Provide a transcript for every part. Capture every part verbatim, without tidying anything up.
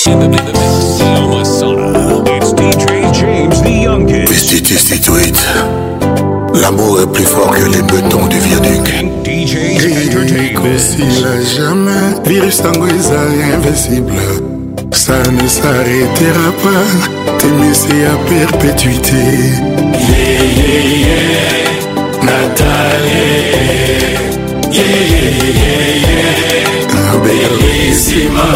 In the, in the mix, Loma Sana. It's D J James the Youngest. Restitute. L'amour est plus fort que les bétons du viaduc. D J Entertainment. Si la jamais, virus tango est invincible. Ça ne s'arrêtera pas. T'aimer c'est à perpétuité. Yeah, yeah, yeah. Nathalie. Yeah, yeah, yeah, yeah. Bellissima.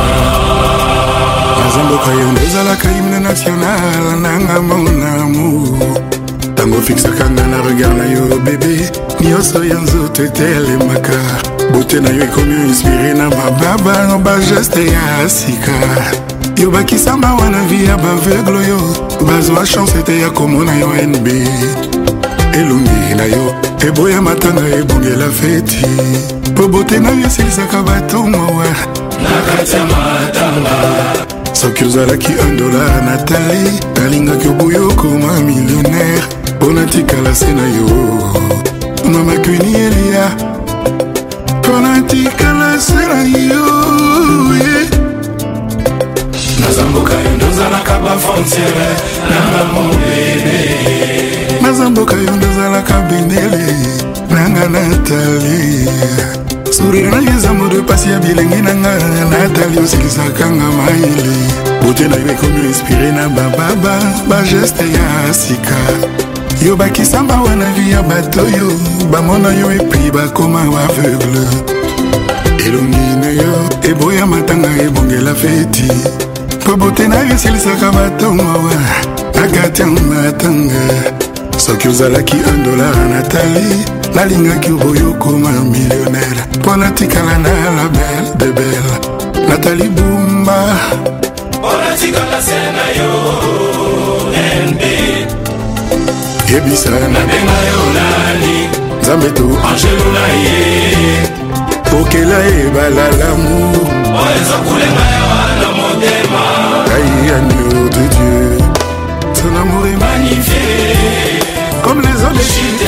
Nazamboka yondo ezalaka hymne national nanga mon amour. Tango fixaka nga na regard na yo bébé. Nyonso ya nzoto etelemaka. Beauté na yo ekomi inspiré na bababa no bageste ya sika. Yo bakisamba wana vi ya baveugle yo. Bazwa chance ete ya komona yo N B. Elongi na yo eboya matanga ebongela feti. Po beauté na yo esilisaka batongo wa nakati ya matanga. Soki ozalaki un dollar Nathalie, nalingaki oboya okoma millionnaire. Pona tikala se na yo mama Queenie Elia. Pona tikala se na yo yeah. Nazamboka yondo zalaka ba frontiere nanga mon bébé. Nazamboka yondo zalaka bendele nanga Nathalie. Sourire na yeza mode pasi ya bilengi nanga Nathalie osilisaka nga maile. Beauté na yo ekomi inspiré na bababa bageste ya sika. Yo bakisamba wana vi ya bato yo bamona yo epui bakoma aveugle. Elongi na yo eboya matanga ebongela feti. Po beauté na yo esilisaka batongo wa nakati ya matanga. Soki ozalaki un dollar Nathalie, nalingaki oboya okoma millionnaire. Pona tikala na la belle de belle Nathalie Bumba. Pona tikala se na yo N B. Yebisa na benga yo nani Nzambe to Angelo na ye Okela ebala l'amour. Oeza kulenga ya wana motema. Aïe agneau de Dieu. Son amour est magnifié comme les autres.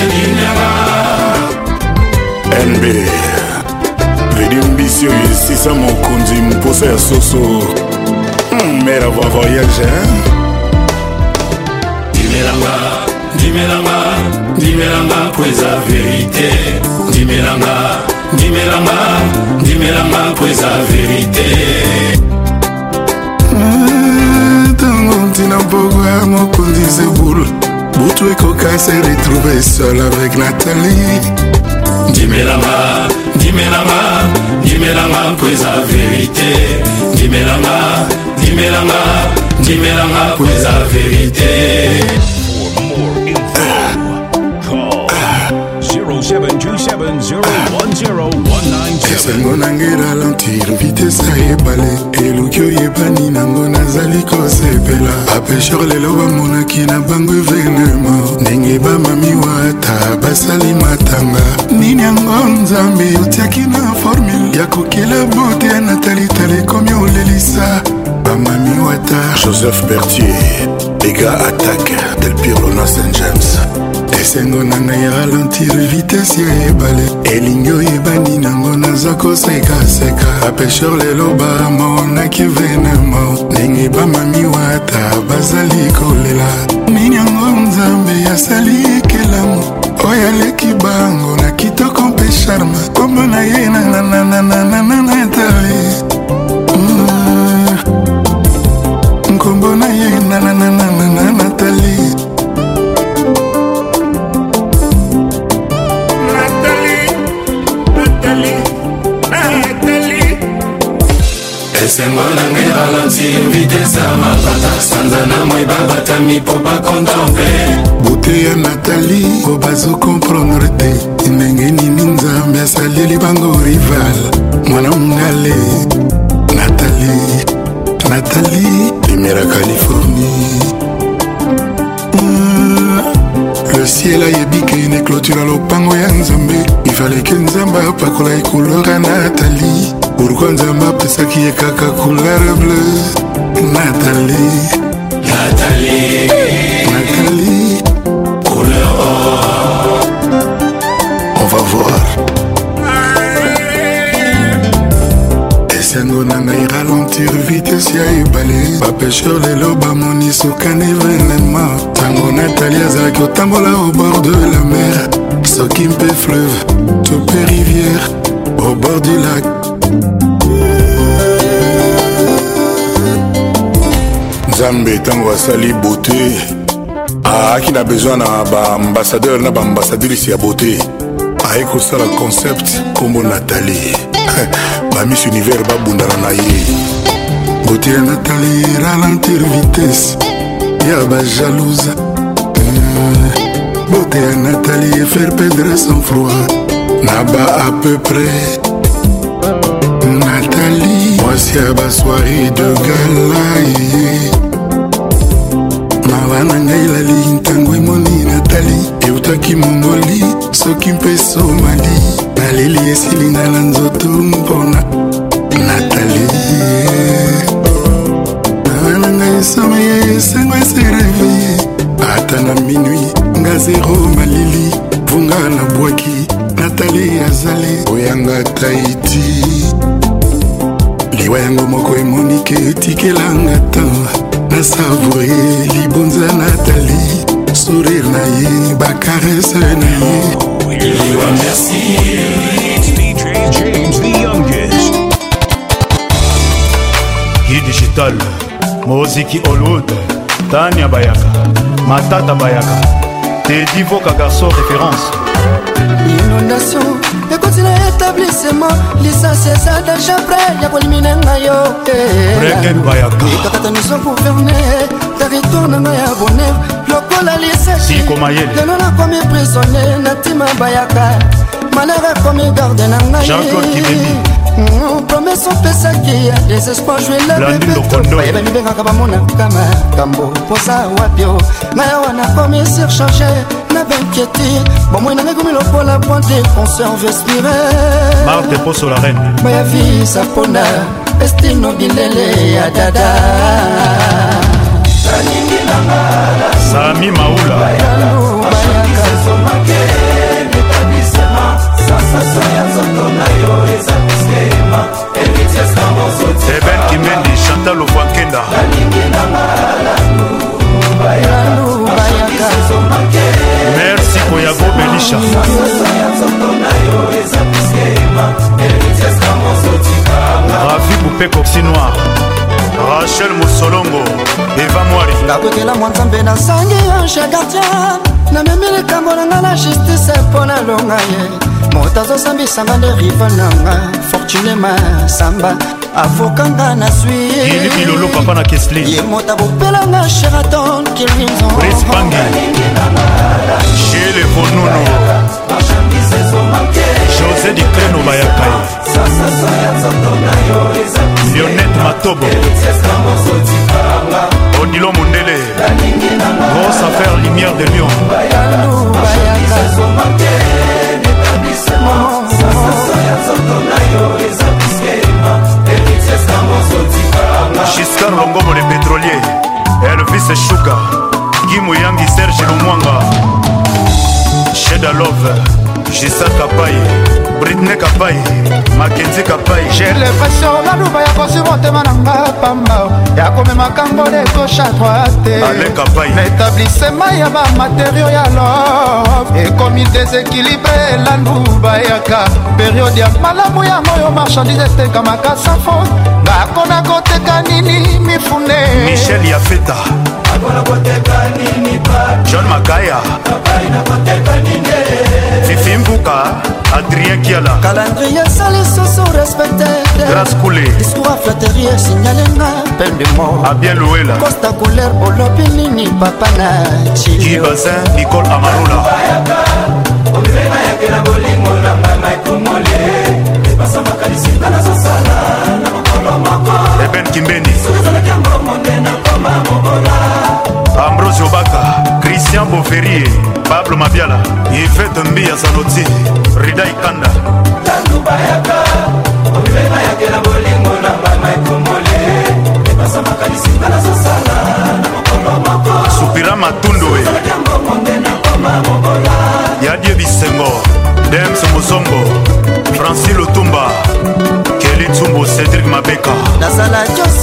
N B Vedimbicio yesisa mokonzi mposa ya soso. Mère avoir voyagé. Dimelanga, dimelanga, dimelanga poesa vérité. Dimelanga, dimelanga, dimelanga poesa vérité. Tango ntina pokwa mokonzi seboule. Boutou ekoka se retrouver seul avec Nathalie. Dimelanga, dimelanga, dimelanga poesa vérité. Dimelanga, dimelanga, dimelanga poesa vérité. For more info, call zero seven two seven zero one zero one nine seven. Esengo nange ralentir vitesse ebale. Eluki oyebani nango nazali kosepela. Apeshor lelo bamonaki na bango evenema. Ndenge bamami wata basali matanga. Nini yango Nzambe otiaki na formule ya kokela bote ya Nathalie tale komi olelisa bamami wata. Joseph Berthier, les gars attaque Del Pirlo Saint James. Esengo nanga ya ralentir vitesse ya ebale. Elingi oyebani nango naza koseka seka. Apeshor lelo bamonaki venema. Ndenge bamami wata bazali kolela. Nini yango Nzambe asali ekelamu. Oya leki bango na kitoko mpe charme. Kombo na ye na na na na na na na Nathalie. Kombo na ye na na na na na na Nathalie. Nathalie, Nathalie, Nathalie. Esengo nange ralentir vitesse ya mapata. Sanza na moi babata mi popa contempler. Beauté ya Nathalie o bazo comprendre te. Ndenge nini Nzambe asaleli bango rival. Mwana mungale Nathalie, Nathalie Primera Californie. Le ciel a yebi que une clôture à l'opango ya Nzambe. Il fallait que Nzambe apakola e couleur à Nathalie. Pourquoi Nzambe apesaki ye kaka couleur bleue. Nathalie, Nathalie, Nathalie couleur or. On va voir. Esengo moto na ngai ralentir vitesse ya ebale bapêcheur lelo bamoni sokana événement ntango Nathalie azalaki otambola au bord de la mer soki mpe fleuve to mpe rivière au bord du lac. Nzambe ntango asali beauté aaki na besoin na baambassadeur na baambassadrice ya beauté aye kosala concept kombo Nathalie bamis univers babundana na ye beauté ya Nathalie ralentir vitesse ya bajalouse beauté ya Nathalie faire perdre son froid na ba à peu près Nathalie voici à ba soirée de gala mawa na ngai lali ntango emoni Nathalie eutaki mongoli soki mpe somali naleli esilinga na nzoto mpona Nathalie mawa na ngai someye esengo ese réveille ata na minuit nga zero malili vunga na bwaki Nathalie azali oyanga Tahiti liwa yango moko emonike etikelanga tan na savoure libonza Nathalie sourire na ye bakarese na ye liwa merci D J James the youngest. Guy Digital Moziki Hollywood Tania Bayaka Matata Bayaka Teddy Voka garçon référence. Inondation et continue établissement licencié ça déjà prêt y'a pas limité ngayo Breken Bayaka et quand nous sommes gouvernés territoire na ya bonheur lokola licencié Si Komayeli le non comme prisonnier Natima Bayaka malheur comme garde na ngayo Jean-Claude Kibembi promesse on peut ça qui a des espoirs jouer la Blandine Lokondo Bayaba mi benga kaba mona kama kambo posa wapio ngaya wana comme surchargé na benquete bon moi na ngomi lokola point de conserve inspiré Marthe Poso la reine Baya vie sa pona estino bilele ya dada Sami Maoula Eben Kimendi Chantal Ovakenda Merci Koyago Belisha Rafi Boupé Coxy Noir Rachel Moussolongo Eva Moari ngakwekela mwanzambe na sangi ange gardien na memele kambo nanga na justice mpo na longa ye moto azosambisanga nde riva nanga fortune masamba avokanga na swi Gili Bilolo papa na Kesli ye moto abopelanga Sheraton Kilvinson Brice Pangi Chez les Bonono José Di Creno Bayakai Lionette Matobo Odilo Mundele Grosse affaire Lumière de Lyon Giscard Longomo le pétrolier Elvis Shuka Guy Moyangi Serge Lomwanga Sheda Love Gisa Kapai Britney Kapai Mackenzie Kapai j'ai l'impression la louba ya kosurmonte mananga pamba ya komema kambo de gauche à droite Alain Kapai l'établissement ya ba matériaux ya love ekomi déséquilibré la louba yaka période ya malamu ya moyo marchandise etekamaka sa faute ngakona koteka nini mifune Michel Yafeta John Makaya Fifi Mbuka Adrien Kiala calendrier sali soso respecté Grâce Koulé discours à flatterie signalenga peine de mort Abien Louela Costa couleur olobi nini papa na Guy chilio Bazin Nicole Amarula Eben Kimbeni Ambrosio Baka Christian Beauferrier Pablo Mabiala Yvette Mbia Zanoti Rida Ikanda Supira Matundoe Yadie Bisengo Dems Mosongo Francis Lotumba Kelly Tsumbo Cédric Mabeka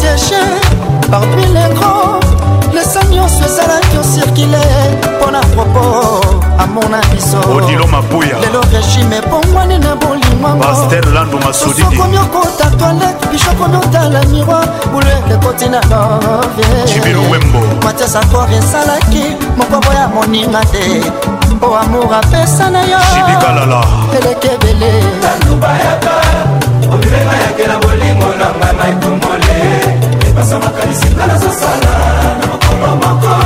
des chiens parmi les grands. Les seigneurs se salaki au circulé pour la propos à mon abisso. Odilo Mapouya. Le régime pour moi n'est pas bon. Pasteur Lando Masoudi. Combien compte ta toilette, bichot combien t'as la miroir, ou le continent d'envie. Chibiru Wembo. Mathias à toi et salaki, mon papa ya mon ingate. Oh amour à personne ailleurs. Chibi Galala. Elle est kebele. Tanduba yaka, obibeba yake na bolingo na ngana itumole. Epasa makalisi na sasala, na mokolo moko.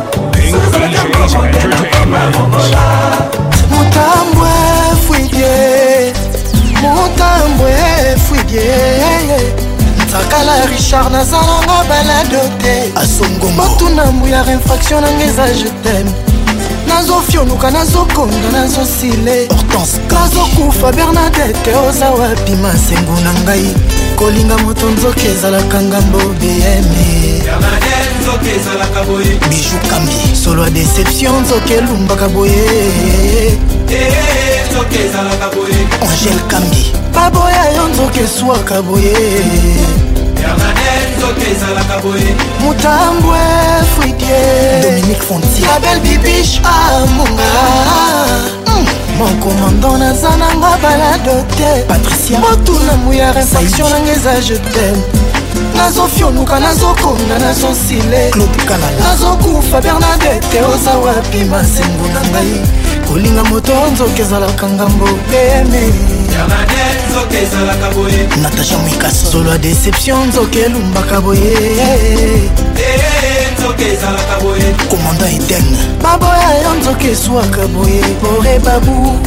Mutambwe fouillé, Mutambwe fouillé. Ntakala Richard nazalanga baladote Asongo Matuna mouya infraction nangeza je t'aime Nazo fionuka nazo konda nazo sile Hortense Nazo kufa Bernadette oza wapi masengo nangai Kolinga moto nzoke ezalaka ngambo B M Bijou Kambi Solo a déception nzoke lumbaka boye Angèle Kambi Baboya yo nzoke swaka boye Mutambwe Fouidier Dominique Fontier La belle bibiche Amunga Mon commandant nazananga baladote Patricia Motuna mouya réflexion nangeza je t'aime Nazo fionuka nazo konda nazo sile Claude Kanala Nazo kufa Bernadette oza wapi masengo nangai Kolinga moto nzoke ezalaka ngambo beme Natacha Mwikaso Solo a déception nzoke elumbaka boye Commandant Eden Baboya yo nzoke eswaka boye Bore Babou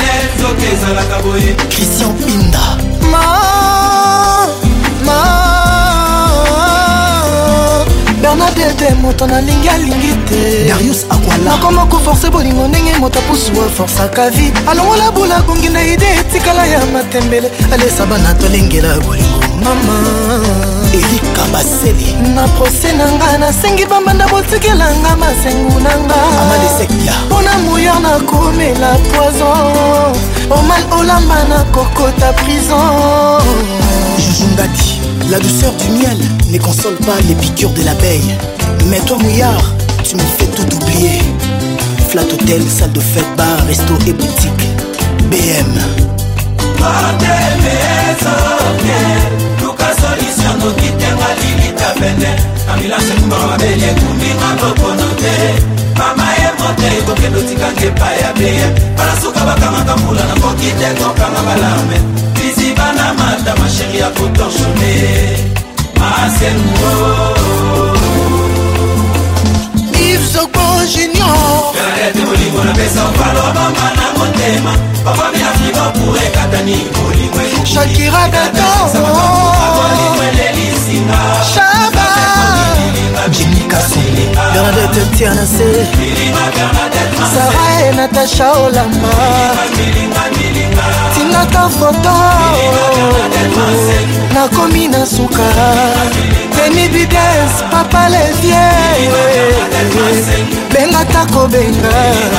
Christian Pinda Ma Ma Bernadette moto na lingi alingi te Darius Akwala Nakoma koforce bolingo ndenge moto apusuwa force akavi alongola bula kongi na ide etikala ya matembele alesa bana tolengela bolingo mama Eric Kabaseli Na prose nanga nasengi bambanda botikelanga masengu nanga Amalesekya Pona mouillard na komela poison Omal olamba na kokota prison Jujungati La douceur du miel ne console pas les piqûres de l'abeille. Mais toi mouillard, tu me fais tout oublier. Flat Hotel, salle de fête, bar, resto et boutique. B M Bana mata ma chérie à cotorchonner Ma sengo Yves Zogbo Junior Bernadette Bolingo na pesa upalo Bamba na motema Papa mi afriba pure katani Bolingo Shakira Beto Bolingo lelisinga Shaba Jimmy Kassou Bernadette Tiana Se Sarah et Natacha Olama Tinata Foto Nakomi Nasuka Denis Bides Papa Levier Benga Tako Benga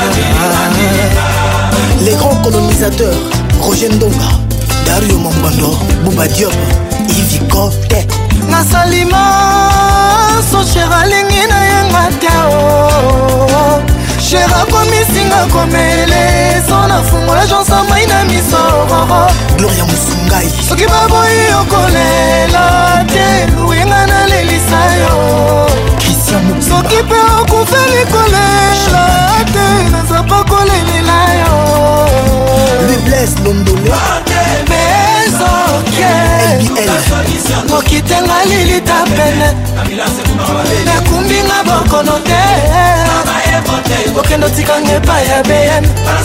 Les grands colonisateurs Roger Ndonga Dario Mombando Bouba Diop Yves Kote Nasalima So chera lingi na yenga teo Chera komisinga komele Sona fungo la jansa maina misoro Gloria Musungai Soki baboyi okolela Te luenga na lelisa yo Christian Moussa Soki pe okufeli kolela Te nazapa kolelela yo Louis Blaise Londole Bezokie L B L Mokitenga lilita pene Nekumbinga bokono te Okendo tikange pa ya B M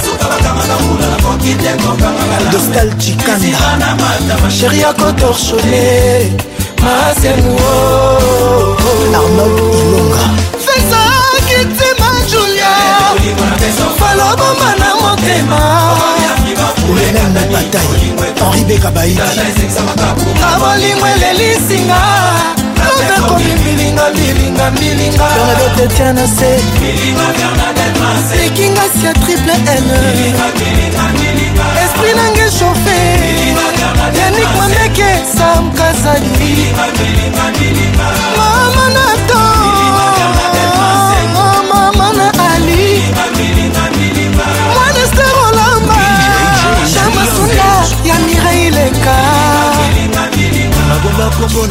Dostal Chikanda Chérie à Cotorchonné Masemu Arnold Ilonga Fesa Kitima Julia Falo bomba na motema Oulemen na bataille Henri Bekabaïdi Abolimwe lelisinga Lote komi milinga milinga milinga Bernadette Tiana Se Sekinga sia triple N Esprit nange chauffé Yannick Mameke Sam Kazadi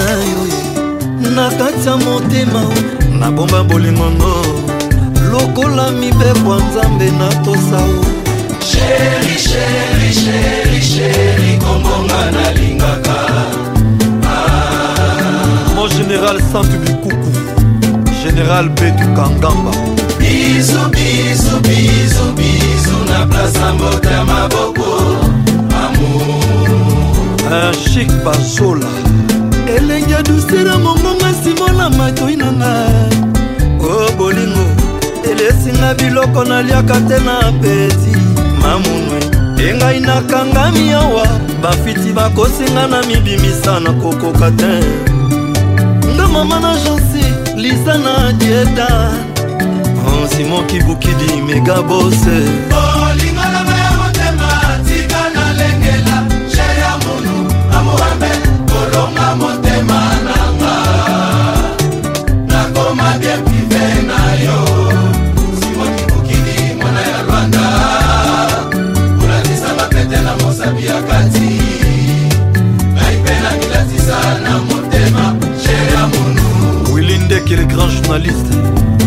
na yo na kati ya motema nabomba bolingongo lokola mibebwa nzambe na tosao Chéri, chéri, chéri, chéri, kombonga nalingaka ah. Mon général Santu Bikuku Général Betu Kangamba Bisou, bisou, bisou, bisou na place mboka maboko amour Un chic bazola Elenga doucera mongonga simona matoi nanga Oh bolingo Elesinga biloko naliaka te na peti Mamunwe Engai nakangami awa Bafiti bakosinga na mibimisa na kokoka te Nga mama na jansi Lisa na dieta Oh Simon Kibukidi mega bosse Oh linga na maya motema Tika na lengela Cheya munu Amuambe Kolonga motema nanga Nakoma bien pive na yo Simon Kibukidi mwana ya Rwanda Ulatisa mapete na mosabi ya kati Naipena milatisa na motema Cheya munu Willinde qui est le grand journaliste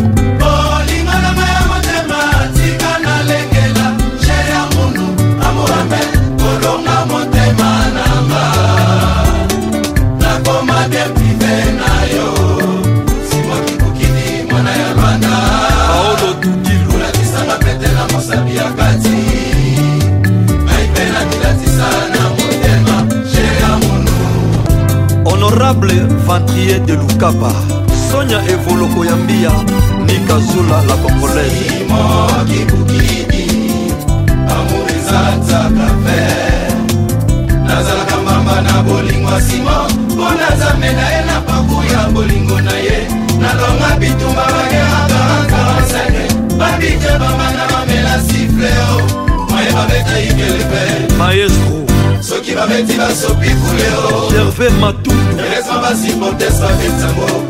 Honorable Ventrier de Lukapa Sonia Evoloko Yambia Nika Zula la Congolaise Simon Kibukidi Amouriza Kafe Nazala Kambamba na bolingo Simon Bonaza mena ena paku ya bolingo na ye Nalonga bitumba wage haka sene Babije bamba na mamela sifleo Maye babeta ikelepe Maestro Soki babeti basopi kuleo Gervais Matundu Laisse-moi basi portes babeti sango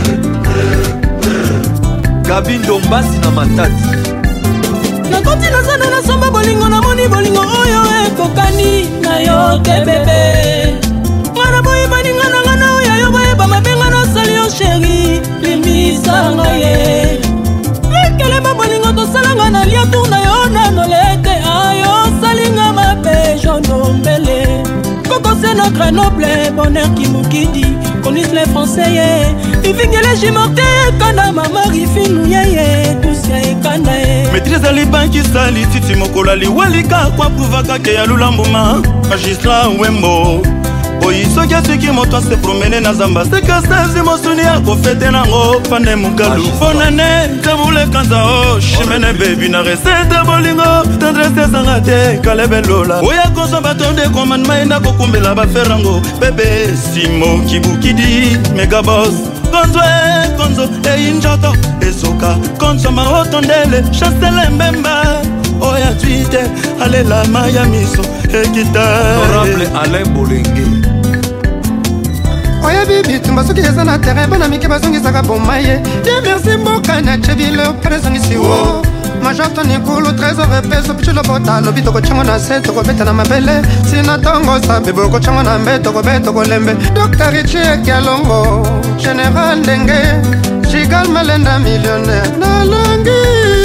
Gabindo Mbasi na Matati Nakoti nazana na somba bolingo na moni bolingo oyo ekokani na yo te bebe Mwana boyi baninga na ngana oya yo baye bamabenga na sali yo chéri Limisa nga ye Lekelema bolingo tosalanga na lia tour na yo na nolete ayo Salinga mabe jono mbele Coco c'est notre noble bonheur qui moukidi Connaissent les français Ifingele jimorte kanda mama rifinu yeye Tusia ekanda ye Maîtrise alibanki sali titi mokola liwalika Kwa puvaka ke ya lulambuma Magistra wembo Oyi soki atiki moto ase promene na zamba Seka sezi mosuni ya kofete nango Fane mugalu Fonane tebule kanza o Shimene baby na resete bolingo Tendresse sanga te kalebe lola Oya konso batonde koman maenda kokumbela baferango Bebe Simo Kibukidi Mega boss Konzo e konzo e injoto Esoka konso ma otondele Chancele mbemba Oya tuite alela maya miso Ekita Honorable Alain Bolenge Oya bibi tumba soki eza na terrain bana mike bazongisaka boma ye Dieu merci mboka na chevile prezongisi wo Major Tony Kulu trésor peso pichu lobota lobi toko chango na se toko beta na mabele Sina tongo sa bebo ko chango na mbe toko be toko lembe Docteur Richie Kialongo Général Ndenge Chigal Malenda millionnaire Nalangi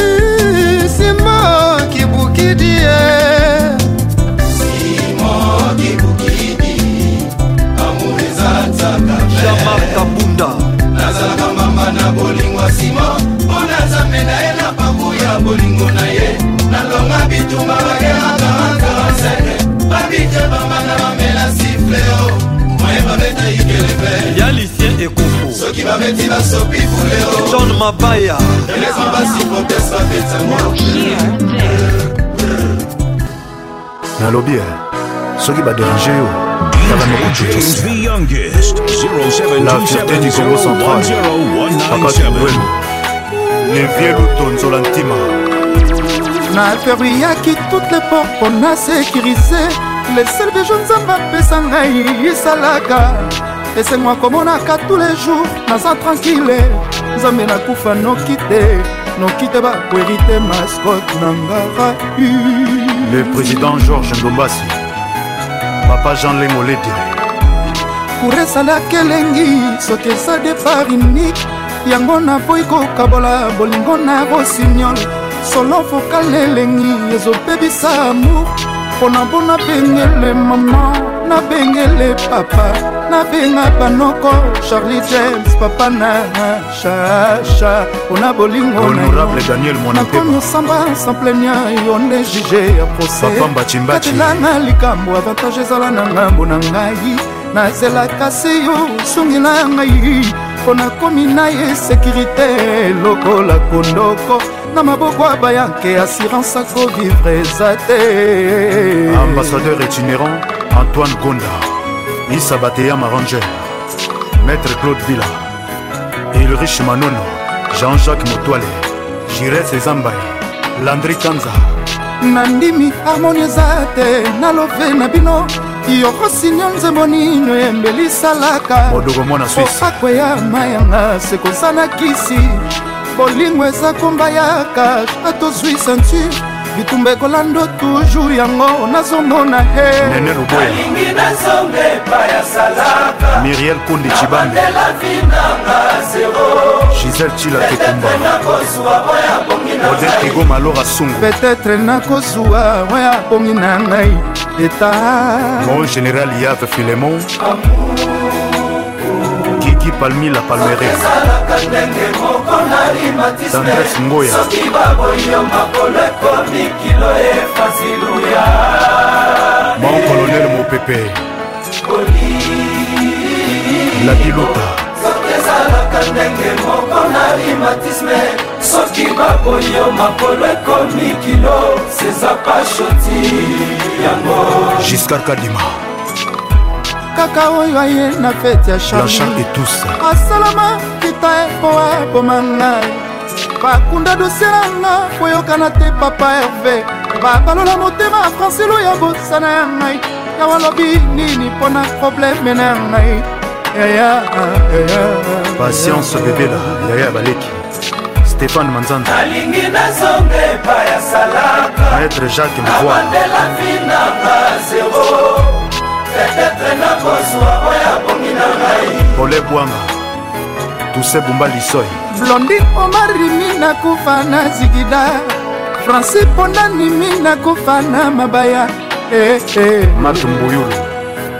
Simon Kibukidi Simon Kibukidi Amouriza Jamar Kabunda Nazala Kambamba na bolingo Simon Bonaza mena ena paku ya bolingo na ye Nalonga bitumba wage haka haka sene Babije bamba na mamela sifleo Maye babeta ikelepe Yalicien Ekofo Soki babeti basopi fuleo John Mabaya Laisse-moi basi portes babeti sango Nalobi soki baderange yo James the youngest zero seven two seven zero one zero one nine seven Levier Lutonzo Lantima Na verrouillaki toutes les portes pour na sécuriser Les seuls besoins nzamba pesa ngai isalaka Laissez-moi komonaka tous les jours naza tranquille Nzambe nakufa noki te noki te bakwérite mascotte nangara Le président Georges Ngombasi Papa Jean Lengoledi parcours esalaki elengi soki eza départ unique yango naboyi kokabola bolingo na rosignol solo vocal elengi ezobebisa amour mpona mpo nabengele mama nabengele papa nabenga banoko Charlie James papa na chacha mpona bolingo honorable Daniel Monapema osamba samplenia yo nde juge ya proceskatelanga likambo avantage ezala na ngambo na ngai nazelaka se yo sungila ngai mpona komi na ye sécurité lokola kondoko na maboko abayanke assurance akovivre eza te. Ambassadeur itinérant Antoine Gonda, Issa Bateya Maranger, Maître Claude Villa, Ulrich Manono, Jean-Jacques Motoile, Jires Ezambaye, Landry Kanza. Nandimi harmonie eza te nalobe na bino yokosinya nzembo nino embeli salaka modogo mwana Suisse akweya mayanga sekozana kisi bolingo eza komba ya kage atozwi ceinture bitumba ekolando toujours yango nazomona he Nene Luboya Miriel Kundi Chibambe Gisèle Chila Kekumba Odette Kigo Malora Sungu peut-être nakozwa oya bongi na ngai eta Mon général Yves Philemon Kiki Palmi la Palmeraie Tandres Ngoya Mon colonel Mopepe La Pilota soki baboyo makolo ekomi kilo seza pashoti yango Giscard Kadima kaka oyo aye na fete ya Charlie et tous asalama kita epoa epomanga bakunda dosieranga koyokana te papa herve babalola motema ya francelo ya bosana ya ngai yawa lobi nini mpona probleme na ngai yaya Patience Bebela Yaya Baleki Stéphane Manzanza alingi nazonge epai ya salaka Maître Jacques Mvoa abandela vinanga zero peut-être nakozwa oya bongi na ngai Pole Bwanga Toussaint Bumba Lisoy Blondine Omarimi nakufa na zigida Francis Pondanimi nakufa na mabaya eh, eh. Matumbuyulu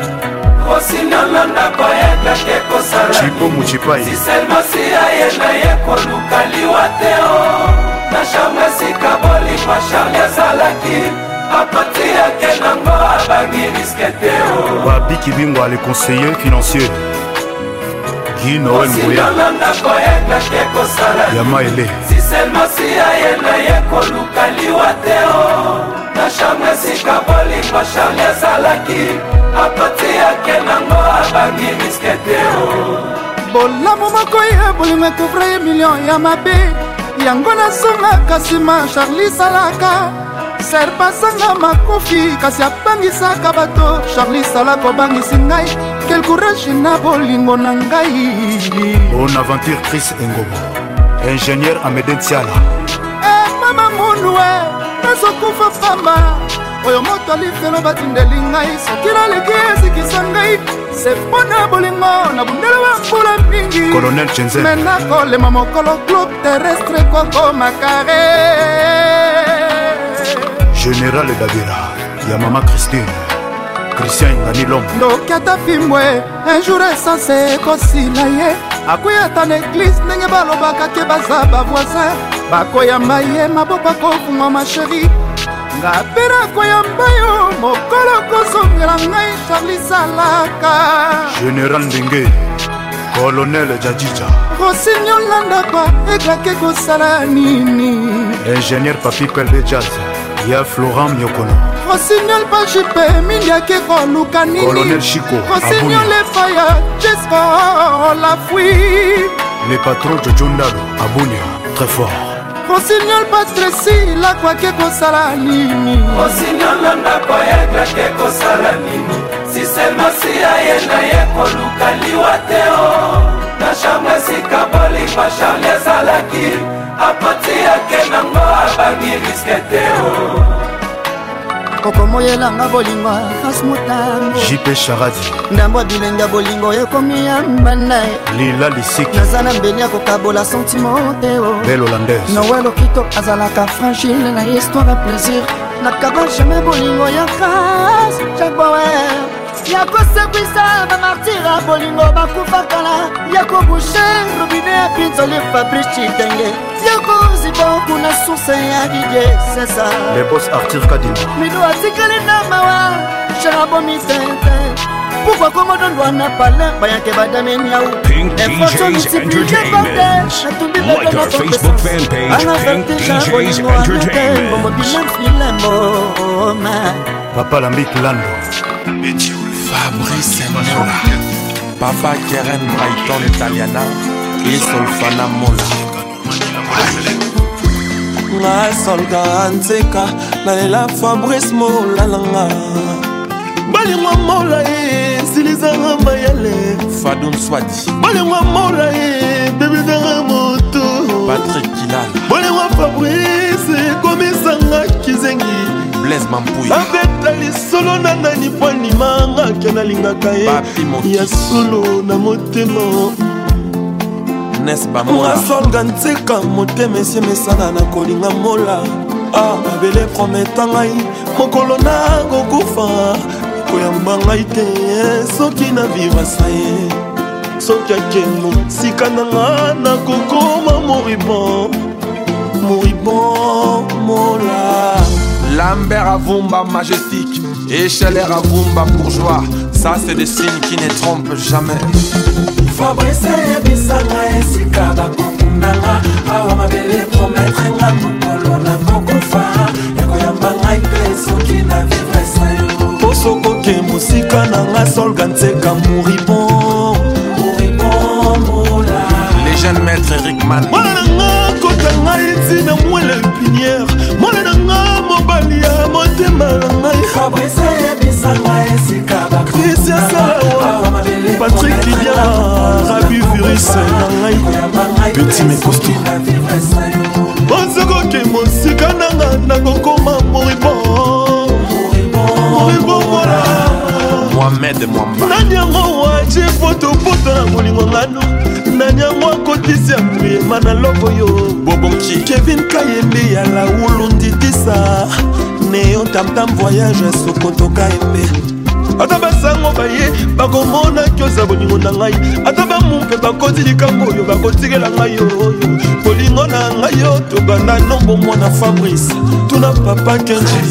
osinalanda koyeka ke kosala Chipo Muchipai siselmasi ayena ye kolukaliwa te o na chambre sika bolikwa Charlie azalaki apati yake nango abangi riske te o Babiki Bingwa le conseiller financier Guy Noël Mouya osinalanda koyeka ke kosala Yama Ele siselmasi ayena ye kolukaliwa te o na chambre sika bolikwa Charlie azalaki apati yake nango abangi riske te o bolamu moko ye bolingo ekouvre ye million ya mabe yango nazongaka nsima Charlie salaka serpasanga makofi kasi abangisaka bato Charlie salaka obangisi ngai quel courage na bolingo na ngai Bonaventure Chris Engobo ingénieur Ameden Tiala e mama munue nazokufa pamba oyo moto alifelo batindeli ngai soki naleki ezikisa ngai se mpo na bolingo na bundela bambula mingi Colonel Chenzen me nakolema mokolo globe terrestre kokoma kare Général Davira Yamama Christine Christian Ngani Lom ndoki ata pimbwe un jour esanse ekosila ye akoya ata na eglise ndenge balobaka ke baza bavoisin bakoyamba ye maboko akofungwa masheri nga mpe nakoyamba yo mokolo kozongela ngai Charlie salaka Général Ndenge Colonel Jadija rosignola ndako eklake kosala nini ingénieur Papi Pelbe Jazz Ya Florent Myokono rosignol pajipe mindiaki koluka nini Colonel Chico rosignol epai ya Jesco lafui Les patrons de Jondalo Abunia très fort rosignol patresi lakwaki kosala nini osinyola ndako eklake kosala nini siselmasi ayena ye kolukaliwa te o na chambre sika bolikwa Charlie azalaki apati yake nango abangi riske te o kokomoyelanga bolingo fas motambo J P Charadi ndambo bilenga bolingo ekomi yambana Lila Lisiki naza na mbeni ya kokabola sentiment te o Belle Hollandaise Noël okito azalaka fragile na histoire ya plaisir nakaba jamais bolingo ya grâce chaque boer ya kosekwisa bamartira bolingo bakufakala ya kobushe robine ya pinzoli fabrice chitenge ya koziba kuna source ya didie sesa Les boss Arthur Kadima mido atikali na mawa sharabo mitente pourquoi komodondwa na pale bayake badameni yau Pink D Js Entertainment. Like our Facebook fan page, Pink D Js Entertainment. Papa Lambik Lando Fabrice Mola Papa Keren Brighton Italiana et Solfana Mola nga solga nzeka nalela Fabrice Mola langa balingwa Mola e silizanga mayele Fadoum Swati balingwa Mola e bebezanga moto Patrick Kilala balingwa Fabrice komisanga kizengi Blaise Mampuy abeta lisolo na nani pwani manga kena lingaka ye ya solo na motema Nes Bamola solga nzeka motema esi mesana na kolinga Mola ah mabele prometa ngai mokolo na kokufa koyamba ngai te soki na vivre sa ye soki akeno sika na nga na kokoma moribon moribon Mola Lambert Avumba majestique et Scheller Avumba bourgeois. Ça c'est des signes qui ne trompent jamais. Fabrice Bisanga et Sikaba Kukunanga awa mabele promettre nga mukolo na kokufa yakoyamba ngai pe soki na vivre sayo posoko ke musika nanga solga nzeka moribon moribon Mola les jeunes maîtres Eric Man mwana nanga kota ngai ntina mwele pinière mwana nanga mobali ya motema na ngai Fabrice Bisanga et Sikaba Christian Salawa Patrick Kidia Rabi Virus Nangai Petit mais costaud Ozoko ke mosika nanga nakokoma moribon moribon Mola Mohamed Mwamba nanyango waje poto poto na molingo ngano nanyango akotisi ya muyema na loko yo Bobonki Kevin Kayembe ya la ulunditisa Neo Tamtam voyage Sokoto Kayembe ata basango baye bakomona kyoza bolingo na ngai ata bamumpe bakoti likambo oyo bakotikela ngai oyo bolingo na ngai yo tobanda nombo mwana Fabrice tuna papa Kenji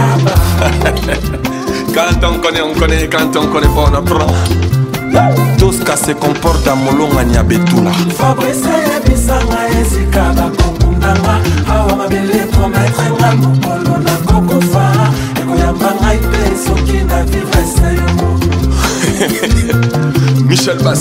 quand on connaît on connaît quand on connaît pas on apprend tous cas se comporte à molonga nyabetula Fabrice Bisanga ezika bakokundanga awa mabele promettre nga mokolo na kokofa ekoyamba ngai pe soki na vivre sayo Michel Bass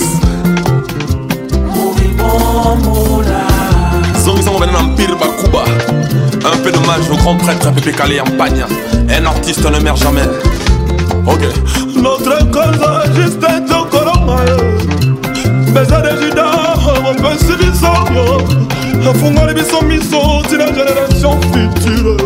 moribon Mola zongisongo bena empire bakuba un peu dommage au grand prêtre Pépé Calé en Pagne un artiste ne meurt jamais ok notre cause juste un corona beza de juda on peut se bisonyo afunga les biso miso c'est la génération future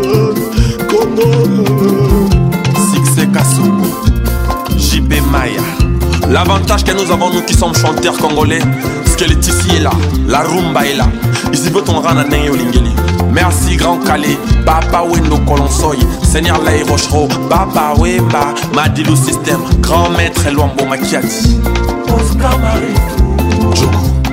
Congo Sixé Kassou J P Maya l'avantage que nous avons nous qui sommes chanteurs congolais c'est que les tissus est là la rumba est là ici veut ton rana nengi olingeli merci grand Calé Baba Wendo Kolonsoy Seigneur Lai Rochero Baba Wemba Madilou System grand maître Luambo Makiati Oscar Marie Joko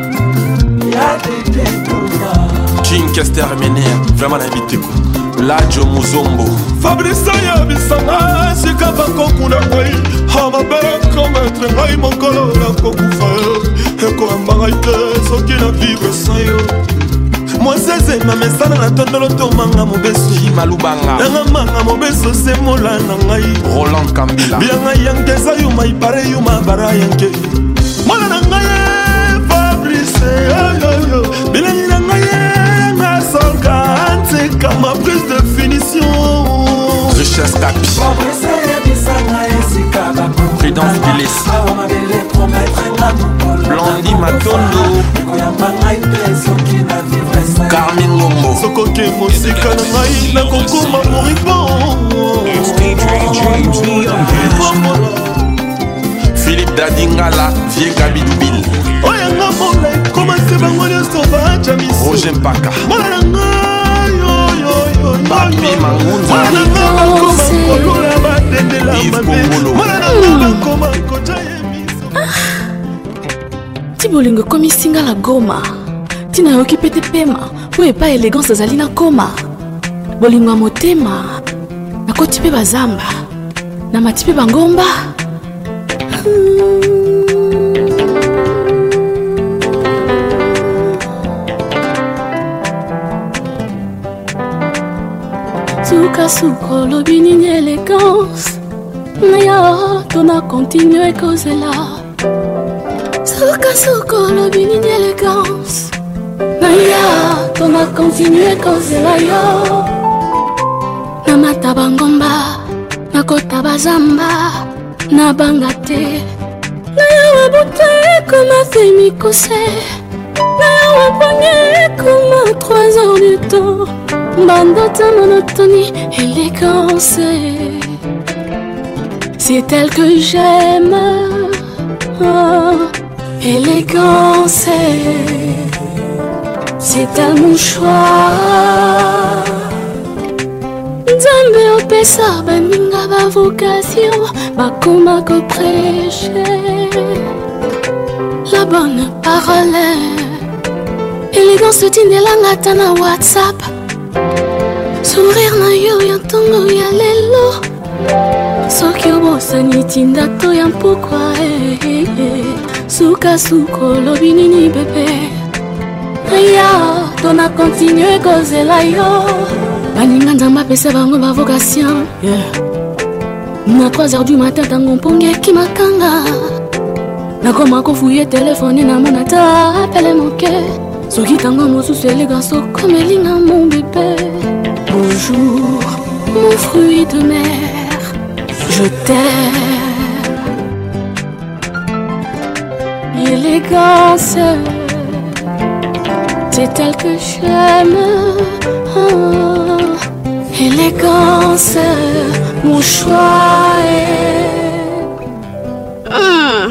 King Kester Mené vraiment l'invité quoi Ladjo Muzombo Fabrice ya bisanga sika bakokuna kwai amabere kometre ngai mokolo na kokufa ekoyamba ngai te soki na vivre sayo mosese mamesana na tondolo tomanga mobeso malubanga nanga manga mobeso se Mola na ngai Roland Kambila bianga yanke sayuma ipare yuma bara yanke Mola na ngai Fabrice ayoyo bilangi na ngai nga solga nzeka ma prise de finition richesse tapi Fabrice Bisanga esika bako Prudence Bilis Blondie Matondo Carmine Ngombo It's D J Lingala, vieux Gabi Doubil. Oyanga mona, comment c'est bango nyonso bajamisi. Roger Mpaka. Mwana nanga, yo yo yo. Papi Mangunza. Mwana nanga koma kokola batendela mabe. Mwana nanga koma koja yemiso. Ti bolingo komi singa la Goma. Tina yoki pete pema. Po epa élégance azali na koma. Bolingo ya motema. Nakoti pe bazamba. Na mati pe bangomba. Suka suko lobi nini élégance. Naya tona continue kozela. Suka suko lobi nini élégance. Naya tona continue kozela yo. Namata bangomba. Nakota bazamba. Nabanga te. Naya wabuta comme femi kose. Naya wapanye comme trois heures du temps. Bandota monotonie, élégance. C'est elle que j'aime. Oh, élégance. C'est elle mon choix. Nzambe opesa baninga ba vocation, bakoma ko prêcher la bonne parole. Élégance tindelanga tana WhatsApp. Sourire na yo ya ntongo ya lelo. Soki obosani tinda to ya mpokwa eh, eh, eh. Suka suko lobi nini bebe. Aya tona continue kozela yo. Baninga nzamba pesa bango ba vocation yeah. Na trois heures du matin tango mponge kimakanga. Nakoma kofuye telefone na mona ta appelle moke. Soki tango mosusu élégance comme elinga mon bébé. Bonjour, mon fruit de mer, je t'aime. Élégance, c'est elle que j'aime. Oh, élégance, mon choix est... Mm.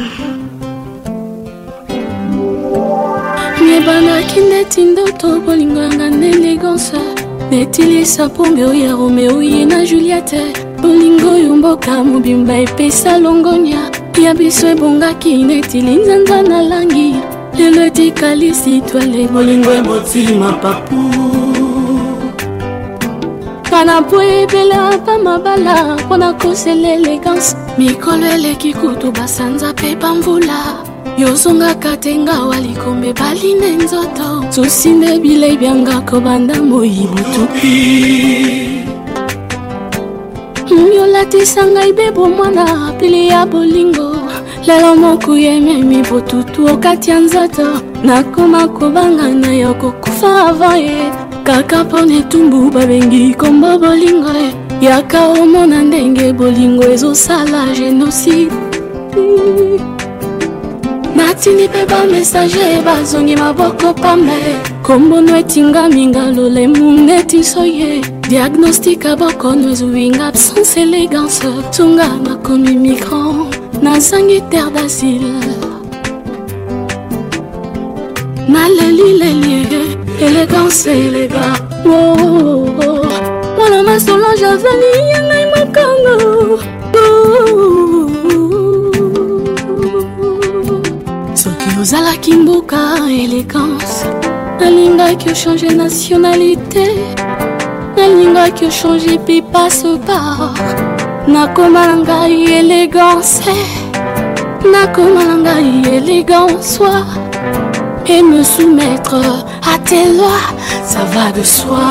Nyebana kineti ndoto bolingo yanga n'élégance. Netilisa pombe oya Romeo yena Juliette. Bolingo yomboka mobimba epesa longonya. Ya biso ebongaki netili nzanza na langi. Lelo etikalisi toile bolingo emotima papu. Kana po ebela pa mabala. Pona kosela élégance. Mikolo eleki kutu basanza pe pamvula. Yozonga katenga walikombe baline nzoto. Susinde bile byanga kobanda moyibu tupi. Yolatisa ngai bebo mwana pili ya bolingo. Lelo moku yememi botutu okati ya nzoto. Nakoma kobanga na yo kokufa avant ye. Kaka pone tumbu babengi kombo bolingo ye. Yaka omona ndenge bolingo ezosala génocide. Natini pe ba messager bazongi maboko pame. Kombo no etinga minga lole muneti soye. Diagnostic aboko no ezuinga absence élégance. Tunga makomi migrant nazangi terre d'asile. Naleli leli élégance élégant. Oh oh oh. Mwana masolo javani yanga imakango. Oh. Ozala kimbuka élégance. Nalinga qui change nationalité. Nalinga qui change pays passeport. Nakoma ngai élégance. Nakoma ngai élégance. Et me soumettre à tes lois, ça va de soi.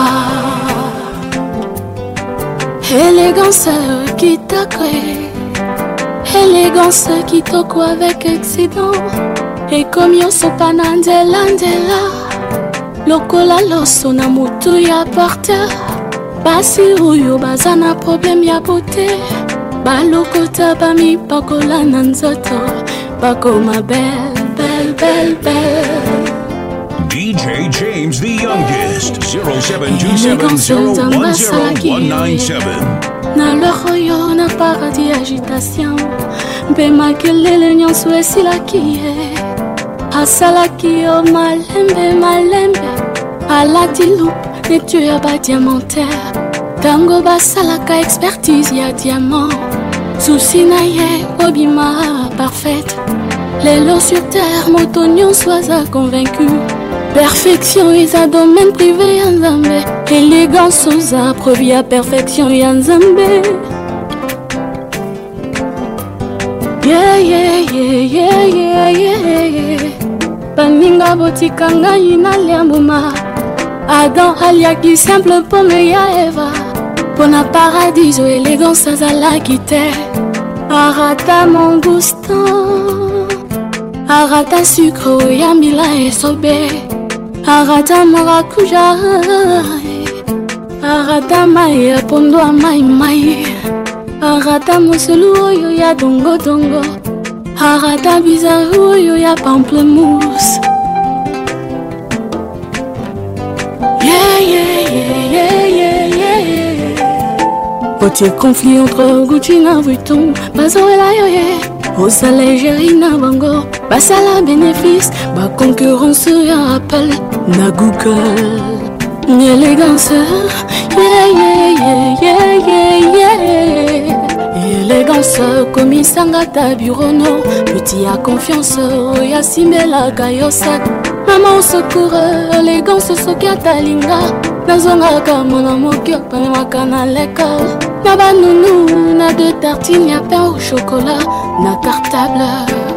Élégance qui t'a créé. Élégance qui toko avec excédent. Et comme yo sopa na nzela nzela. Lokola loso na mutu ya porteur. Basi oyo baza na problème ya beauté. Balokota bami pakola na nzoto. Bakoma belle, belle, belle, belle. D J James the youngest. zero seven two seven zero one zero one nine seven. na loyo na paradis agitation mpe makelele nyonso esilaki ye asalaki yo malembe malembe alati loupe netue ya badiamantere tango basalaka expertise ya diamant susi na ye obima parfaite lelo sur terre moto nyonso aza convaincu perfection eza domaine privé ya nzambe élégance oza preuve ya perfection ya nzambe yeah, yeah, yeah, yeah, yeah, yeah, yeah. Baninga botika ngai na liambuma Adam aliaki simple pome ya Eva pona paradiso élégance azalaki te arata mangustan arata sucre ya mbila esobe arata marakuja arata mai ya pondo ya mai mai arata moselu oyo ya dongo dongo arata bizarre oyo ya pamplemousse yeah yeah yeah yeah yeah yeah Potier conflit entre Gucci na Vuitton bazoela yo ye osala égérie na bango basala bénéfice ba concurrence ya Apple na Google élégance yeah yeah yeah yeah yeah yeah élégance komisanga ta bureau no petit ya confiance ya simbelaka yo sac maman au secours élégance soki atalinga nazongaka mona moki opamemaka na l'école na banunu na deux tartines ya pain au chocolat na cartable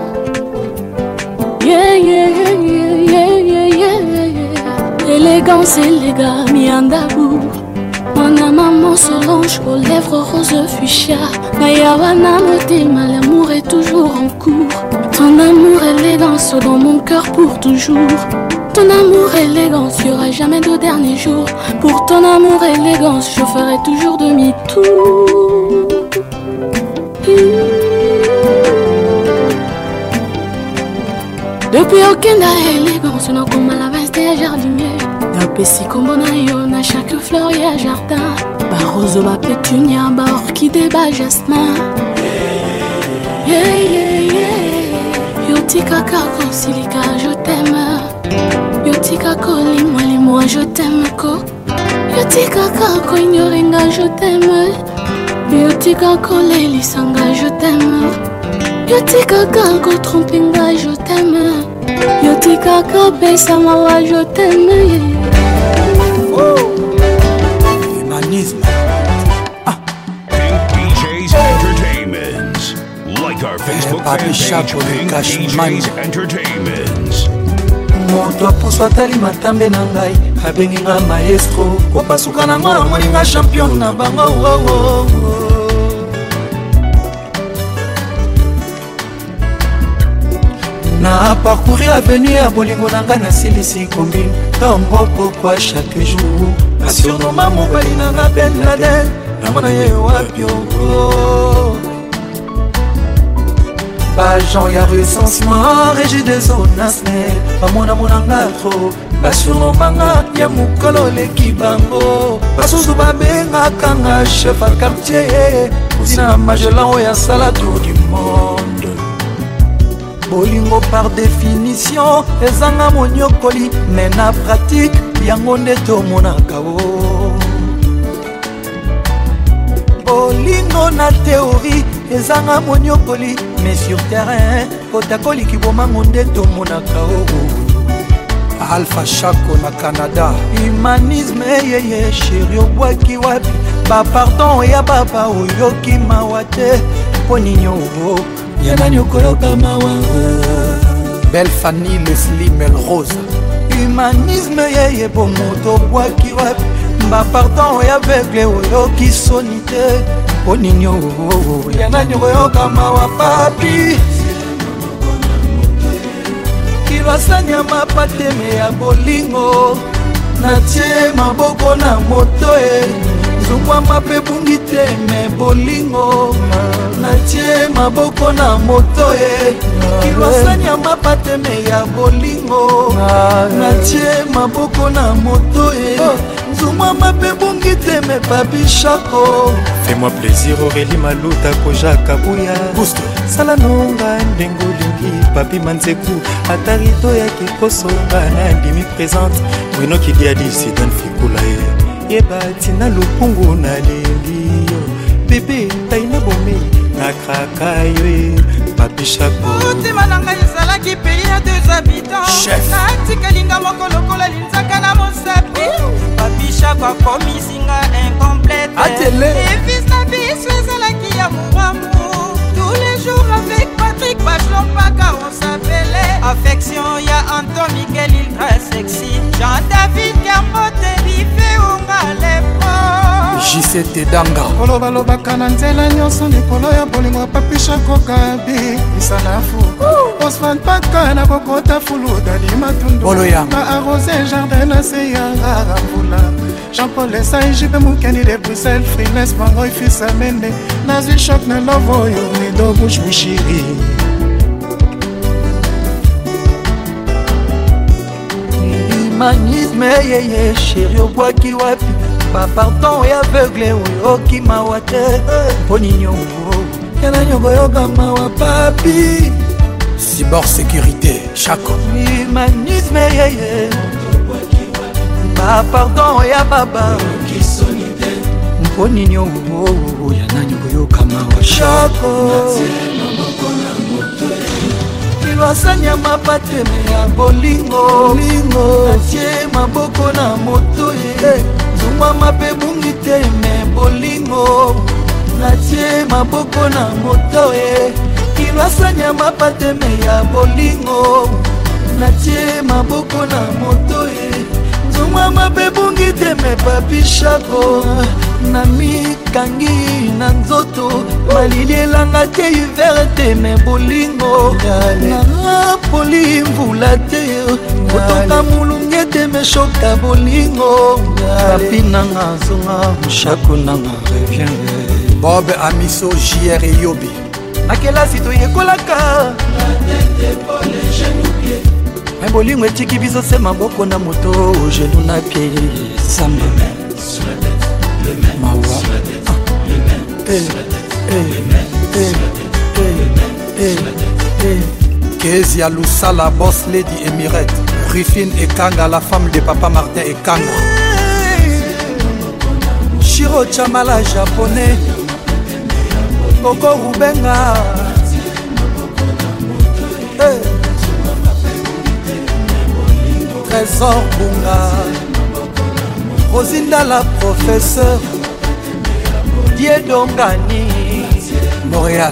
yeah yeah yeah yeah yeah yeah yeah élégance éléga miandabou Mon maman Solange aux lèvres roses fuchsia Nayawana motema, l'amour est toujours en cours Ton amour élégance dans mon cœur pour toujours Ton amour élégance, il n'y aura jamais de dernier jour Pour ton amour élégance, je ferai toujours demi-tour Depuis aucune élégance, on a comme à la veste et jardinier Napesi kombo na yo na chaque fleur ya jardin Ba rose, ba pétunia, ba orchidée, ba jasmin Yeah, yeah, yeah Yo tika kako silika, je t'aime Yo tika ko limo limo, je t'aime ko Yo tika kako ignorenga, je t'aime Yo tika ko lelisanga, je t'aime Yo tika kako trompinga, je t'aime Yo tika ko pesa mawa, je t'aime Humanisme. Ah. Pink D Js Entertainments. Like our Facebook fan page, Pink D Js Entertainments. moto apusu atali matambe na ngai abengi nga maestro kopasuka na ngo amoninga champion na bango oh, oh, oh. Na parcourir avenue ya bolingo na ngai nasilisi combine ntongo pokwa chaque jour nasionoma mobali na nga Ben Laden namona ye wapi o Bajan ya recensement régi des zones asne bamona monanga tro basurnomanga ya mukolo leki bango basusu babengaka nga chef à quartier kozina Magellan oyo asala tour du monde bolingo par définition ezanga monyokoli mais na pratique yango nde tomonaka o bolingo na théorie ezanga monyokoli mais sur terrain kotakoliki bomango nde tomonaka o Alpha Chaco na Canada humanisme yeye chéri obwaki wapi bapardon ya baba oyoki mawa te mpo nini o yanani okoloka mawa Belle Fanny Leslie Melrose humanisme yeye bomoto obwaki wapi bapardon ya aveugle oyoki soni te mpo nini o yanani okoyoka mawa papi kilwasanya mapateme ya bolingo natie maboko na moto e zungwama mpe bungi te me bolingo natie maboko na moto e kilwasanya mapateme ya bolingo natie maboko na moto e Zuma mape bungi teme papi chako. Fais-moi plaisir Aurélie Maluta koja kabuya Gusto Sala nonga ndengo lingi papi manzeku Atarito ya kiposo nga ndimi présente Bruno Kidiadi sidan fikula ye Yeba tina lupungu na lingi yo Bébé taina bome na kraka yo papi chako Otima nanga yesala ki pays à deux habitants Natika linga moko lokola linzaka na mosapi Papi chako akomisinga incomplète Atele Et fils na biso ezalaki ya mouramour Tous les jours avec Patrick Bachelon Paka on s'appelait Affection ya Anton Miguel ultra sexy Jean-David Kermote bife unga lepro J C T Danga Koloba loba kana nzela nyonso likolo ya bolingo papi chako kabi Isalafu Osman Paka na kokota fulu dali matundu Ba arrosé jardin na se ya rambula Jean-Paul Essay, J P Moukani de Bruxelles, Freelance, Mangoy, fils Amende, Nazi Choc, na Lovo, Yorido, Bouche, Bouchiri. Humanisme, yé yé, chéri, au bois qui wapi, pas pardon et aveugle, oui, qui m'a waté, Ponignon, yana nyongo yoga mawa papi. Cyber sécurité, Chaco. Humanisme, yé yé. Ba pardon ya baba Mponi nyo ya nanyo goyo kama wa Chako Ilwasanya mapateme ya bolingo Natie maboko na moto ye Zuma mape bungi teme bolingo Natie maboko na moto ye Ilwasanya mapateme ya bolingo Natie maboko na moto ye Zuma mape bungi teme papi chako Na mikangi na nzoto Malili elanga te hiver teme bolingo Na poli mvula te Otoka mulunge teme shoka bolingo Papi nanga zonga chako nanga revient Bob Amiso J R et Yobi Akela sito yekolaka La tête pour les genoux pieds Mais bolingo etiki biso se maboko na moto genou na pied samba sur la tête le même mawa sur la tête le même sur la tête le même Kezia Lusala boss lady Emirate Rufine Ekanga la femme de papa Martin Ekanga Shiro Chamala japonais Koko Rubenga hey. Trésor Bunga Rosinda la professeure Diedongani Montréal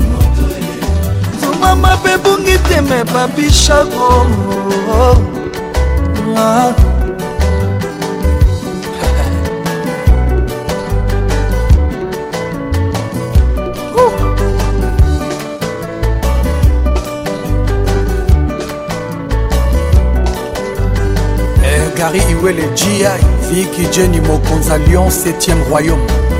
Zuma mape bungi teme papi chako Gary Iwele G I Vicky Jenny Mokonza Lyon septième royaume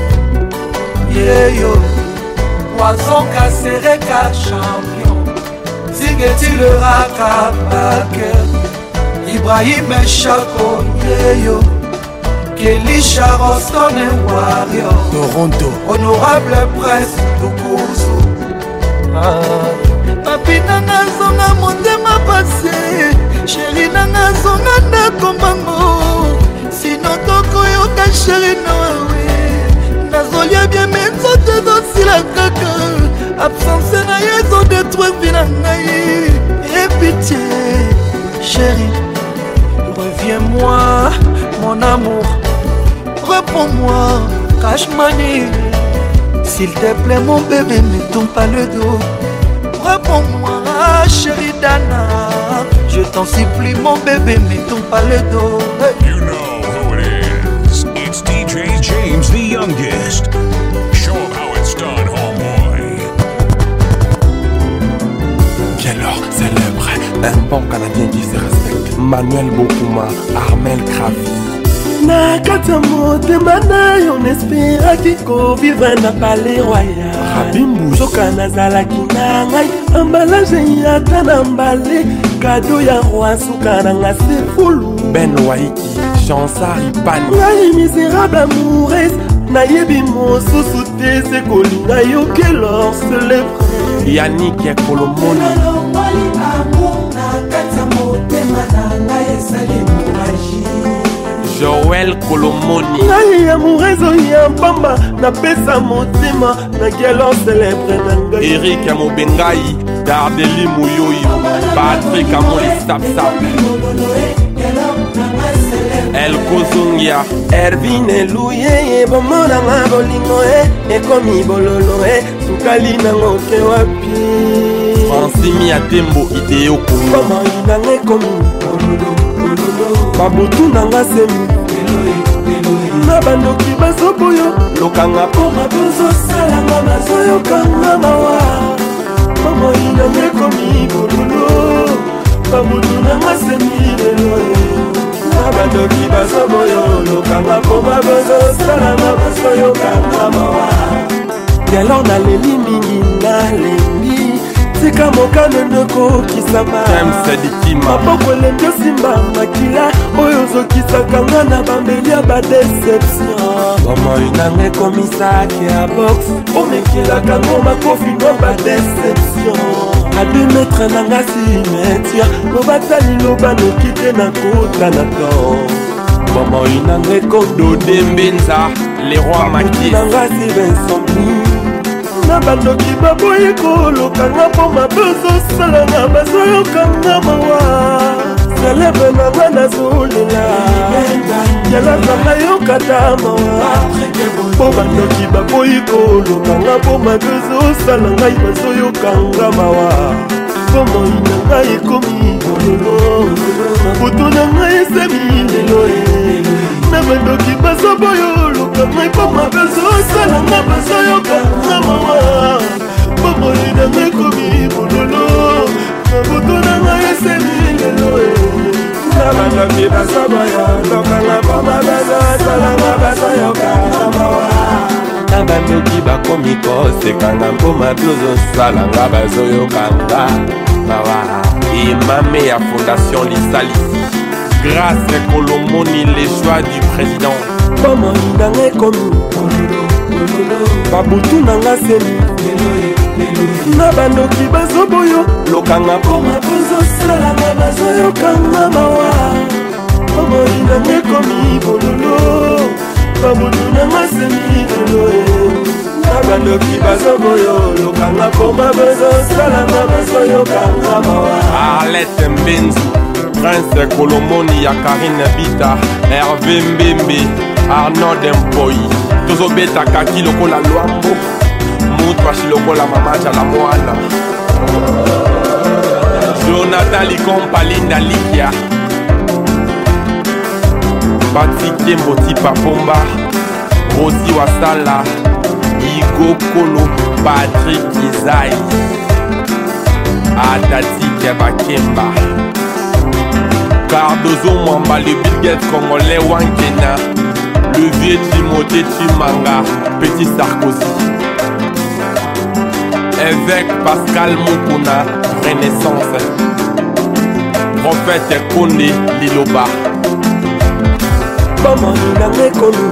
Yeyo Poisson Kasereka champion Zigeti le Rakabake Ibrahim Chako Yeyo Kelly Charoston et Warrior Toronto Honorable Presse Tukuzu ah. Papi nanga zonga mondema passé Chéri nanga zonga ndako mbango Sino tokoyoka chéri nawe Nazolia bien menzote zosila kaka Absence na ye zo détruire vie na ngai Et pitié chéri Reviens-moi mon amour Reprends-moi cash money S'il te plaît mon bébé ne tourne pas le dos Reprends-moi chérie Dana Je t'en supplie mon bébé ne tourne pas le dos You know who it is. It's D J James the youngest. Show him how it's done, homeboy. Bien alors, célèbre un bon Canadien qui se respecte. Manuel Bokuma, Armel Kravi. Na kati ya motema na yo nespéraki kovivre na palais royal soka nazalaki na ngai ambalage yata na mbale kado ya roi suka na nga se fulu Ben Waiki Chansari Pani. Ngai misérable amoureuse nayebi mosusu te se kolinga yo ke lor célèbre Yannick Kolomoni. Joël Kolomoni. Ngai amoureuse ya pamba napesa motema naki alors célèbre na ngai. Eric Mobengai, Dardeli Mouyoyo, Patrick Amoli Sapsap, El Kozungia, Ervine Louye bomoranga bolingo e ekomi bololo e sukali nango ke wapi. Francimi Atembo Ideo Kongo. Mama inanga ekomi babutu nanga semi na bandoki bazoboyo lokanga mpo mabozosalanga bazoyokanga mawa. Mama inanga ekomi bololo babutu nanga semi lelo na bandoki bazoboyo lokanga mpo mabozosalanga bazoyokanga mawa. Yalo naleli mingi nalembi tika mokano ndokokisama mapoko elenge osimba makila oyo ozokisaka nga na bambeli ya badeception. Mama inanga ekomisaki ya box omekilaka ngo makofi no badeception. Adi metre nanga simetia lobata liloba noki te na kota na ton. Mama inanga ekodode mbenza le roi Maki nanga si bensomni na bandoki baboyi kolokanga mpo mabezosalanga bazoyokanga mawa. Selebe nanga nazolela yalazanga yokata mawa mpo bandoki baboyi kolokanga mpo mabezosala ngai bazoyokanga mawa. Mpo moi na ngai ekomi bololo moto na ngai esemi lelo na bandoki bazoboyo loka ngai mpo mabezosala nga bazoyokanga mawa. Mpo moi na ngai ekomi bololo moto na ngai esemi lelo na bandoki bazoboyo loka ngai mpo mabezosala nga bazoyokanga mawa. Na bandoki bakomi kosekanga mpo mabezosalanga bazoyokanga mawa. Imame ya Fondation Lisalisi, grâce Kolomoni, les choix du président. Mama inanga ekomi babutu nanga semi na bandoki bazoboyo lokanga mpo mabezosalanga bazoyokanga mawa. Mama inanga ekomi bololo babutu nanga semi lelo na bandoki bazoboyo lokanga mpo mabezosalanga bazoyokanga mawa. Arlette Mbenzu, Prince Kolomoni ya Karine Bita, Hervé Mbembe, Arnaud Mpoyi, tozobeta kaki lokola lwambo mutwashi lokola mamacha la mwana. Jonathan Likompa Linda Likia, Patike Moti Papomba, Rosi Wasala, Igo Kolo, Patrick Izai, Adatike Bakemba, Cardozo Mwamba, le Bill Gates congolais Wankena, le vieux Timothée Chimanga, Petit Sarkozy, évêque Pascal Mukuna, Renaissance, prophète Kone Liloba. Mama inanga ekomi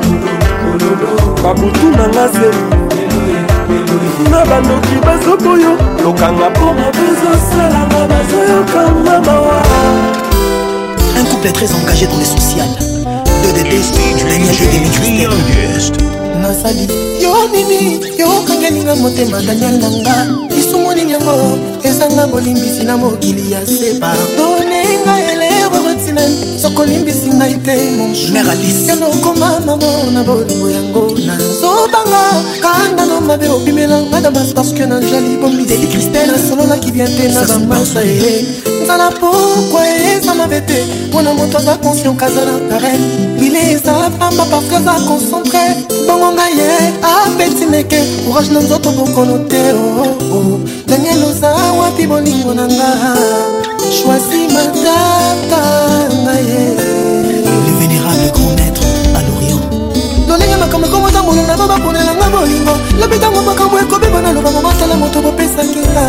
babutu nanga semi na bandoki bazoboyo lokanga mpo mabezosalanga bazoyokanga mawa. Un couple très engagé dans le social. deux D D, Daniel de Nasali yo nini yo kangelinga motema Daniel nanga isumoni nyango ezanga bolimbisi na mokili ya se pardonne nga elero rotinan sokolimbisi ngai te mon mère Alice yano koma mamo na bolingo yango na zobanga kanda no mabe opimela nga damas parce que na jali bombi de Christelle solo la qui vient te na bamasa e nzala pourquoi eza mabe te mpona moto aza conscient kazala karen il est ça pamba parce que aza concentré bongo ngai ye apeti neke courage na nzoto bokono te oo Daniel oza wapi bolingo na nga choisi matata ngai ye le vénérable grand maître à l'Orient lolinga makambo komota mbolo na baba ponela nga bolingo lobitango makambo ekobeba na lobamo matala moto bopesaki nga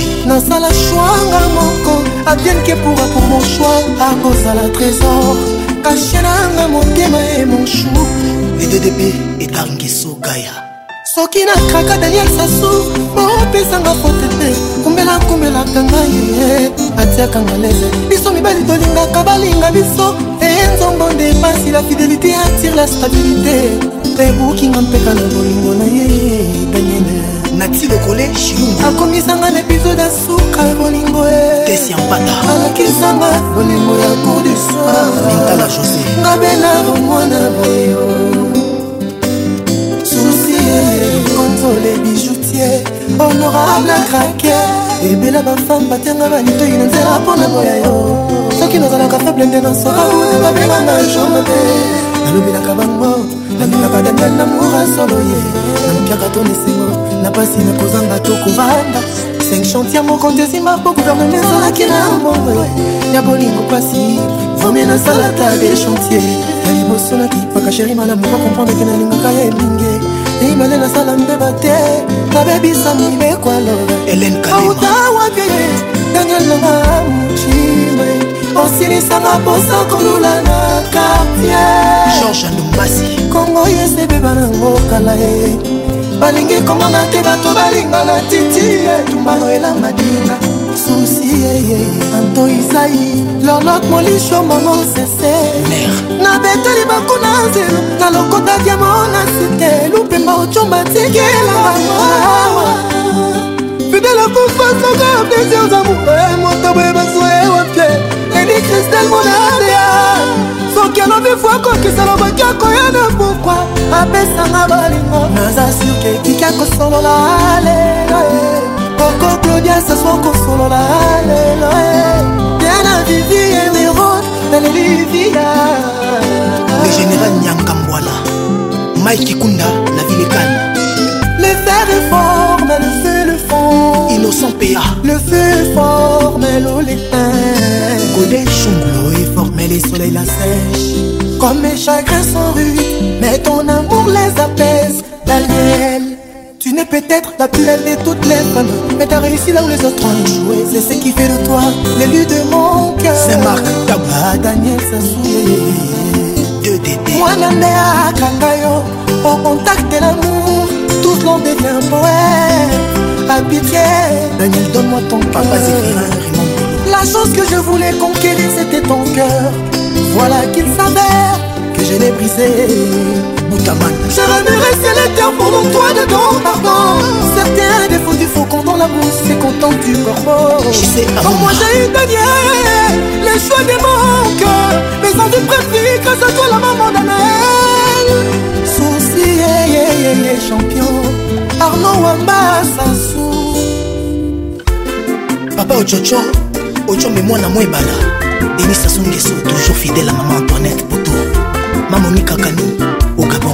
nasala shwanga moko adienne ke pourra pour mon choix akozala trésor kashenanga motema e mon chou. Les deux D P et Tanguiso Gaïa. Soki na kraka Daniel Sassou opesanga fote te kumbela kumbelaka ngai atiakanga leze biso mibali tolingaka balinga biso enzombo nde pasi la fidélité attire la stabilité ebukinga mpeka na bolingo na ye Daniel Nati Lokole Chilungu akomisanga na épisode asuka bolingo e Tessi Ampata alakisanga bolingo ya cour du soir Mintala José ngabela bomwana boyo les bijoutiers, honorable craqué. Et bella ma femme, batianga balito, il ne sera pas la boyayo. Ceux qui nous ont la café blindé dans son rabou, ne va bien en jambe. La lobby la cabango, la luna pas d'aniel, l'amour à soloyer. La mpia gato ne simo, n'a pas si ne causant gâteau couvanda. Cinq chantiers, mon compte si ma peau, gouvernement, ça la qui n'a bon. Y'a bolingo passi, vomé na salata des chantiers. Y'a les bossons qui, pas qu'à chéri, madame, on va comprendre que n'a l'inga kaya mingue. Imale na salam de bate na baby sami be kwalo Hélène Kalema Auta wapye Daniel Langa Mouchime Osili sanga posa kolula na quartier Georges Ndombasi Kongo yese beba na ngokala e Balingi kongo na te bato balinga na titi Tumbano ela madinga Souci ye Anto Isaï Lorlot molisho mono sese Na beteli bakuna zelo Na lokota diamant na site Lupemba ochomba tikela Fidèle à confiance Encore plaisir d'amour Moto beba soe wapye Eni Christelle Monadea Soki alo bifwa kokisa lo bakia koyana pourquoi Apesanga balingo Naza surke kika kosolola Alelo Coco Claudia s'assoit kosolola Alelo Diana Vivi et Mérode Dans les Livia Le général Nyankambwala Mike Kikunda, la ville est calme. Le fer est fort, mais le feu le fond. Innocent P A. Le feu est fort, mais l'eau l'éteint. Godé Chunglo est fort, mais les soleils la sèchent. Comme mes chagrins sont rudes, mais ton amour les apaise. Daniel, tu n'es peut-être la plus belle de toutes les femmes, mais t'as réussi là où les autres ont joué. C'est ce qui fait de toi l'élu de mon cœur. C'est Marc Tabac, Daniel Sassou. deux D D. Moi Namea Kangayo, au contact de l'amour, tous l'on devient poète. À pitié, Daniel, donne-moi ton papa Zéphirin, Raymond. La chose que je voulais conquérir, c'était ton cœur. Voilà qu'il s'avère que je l'ai brisé. Boutaman. Je remuerai ciel et terre pour mon toit de don, pardon. Certains défauts du faucon dans la bouche, c'est content du corbeau. Comme moi j'ai eu Daniel, les choix de mon cœur. Mes envies préférées, grâce à toi la maman d'Anel. Souci, yeah, yeah, yeah, yeah, champion. Arnaud Wamba Sassou. Papa Ochocho, Ocho mais moi na moi bala. Denis Sassou Nguesso, toujours fidèle à maman Antoinette Poto. Maman Mika Kani, au Gabon.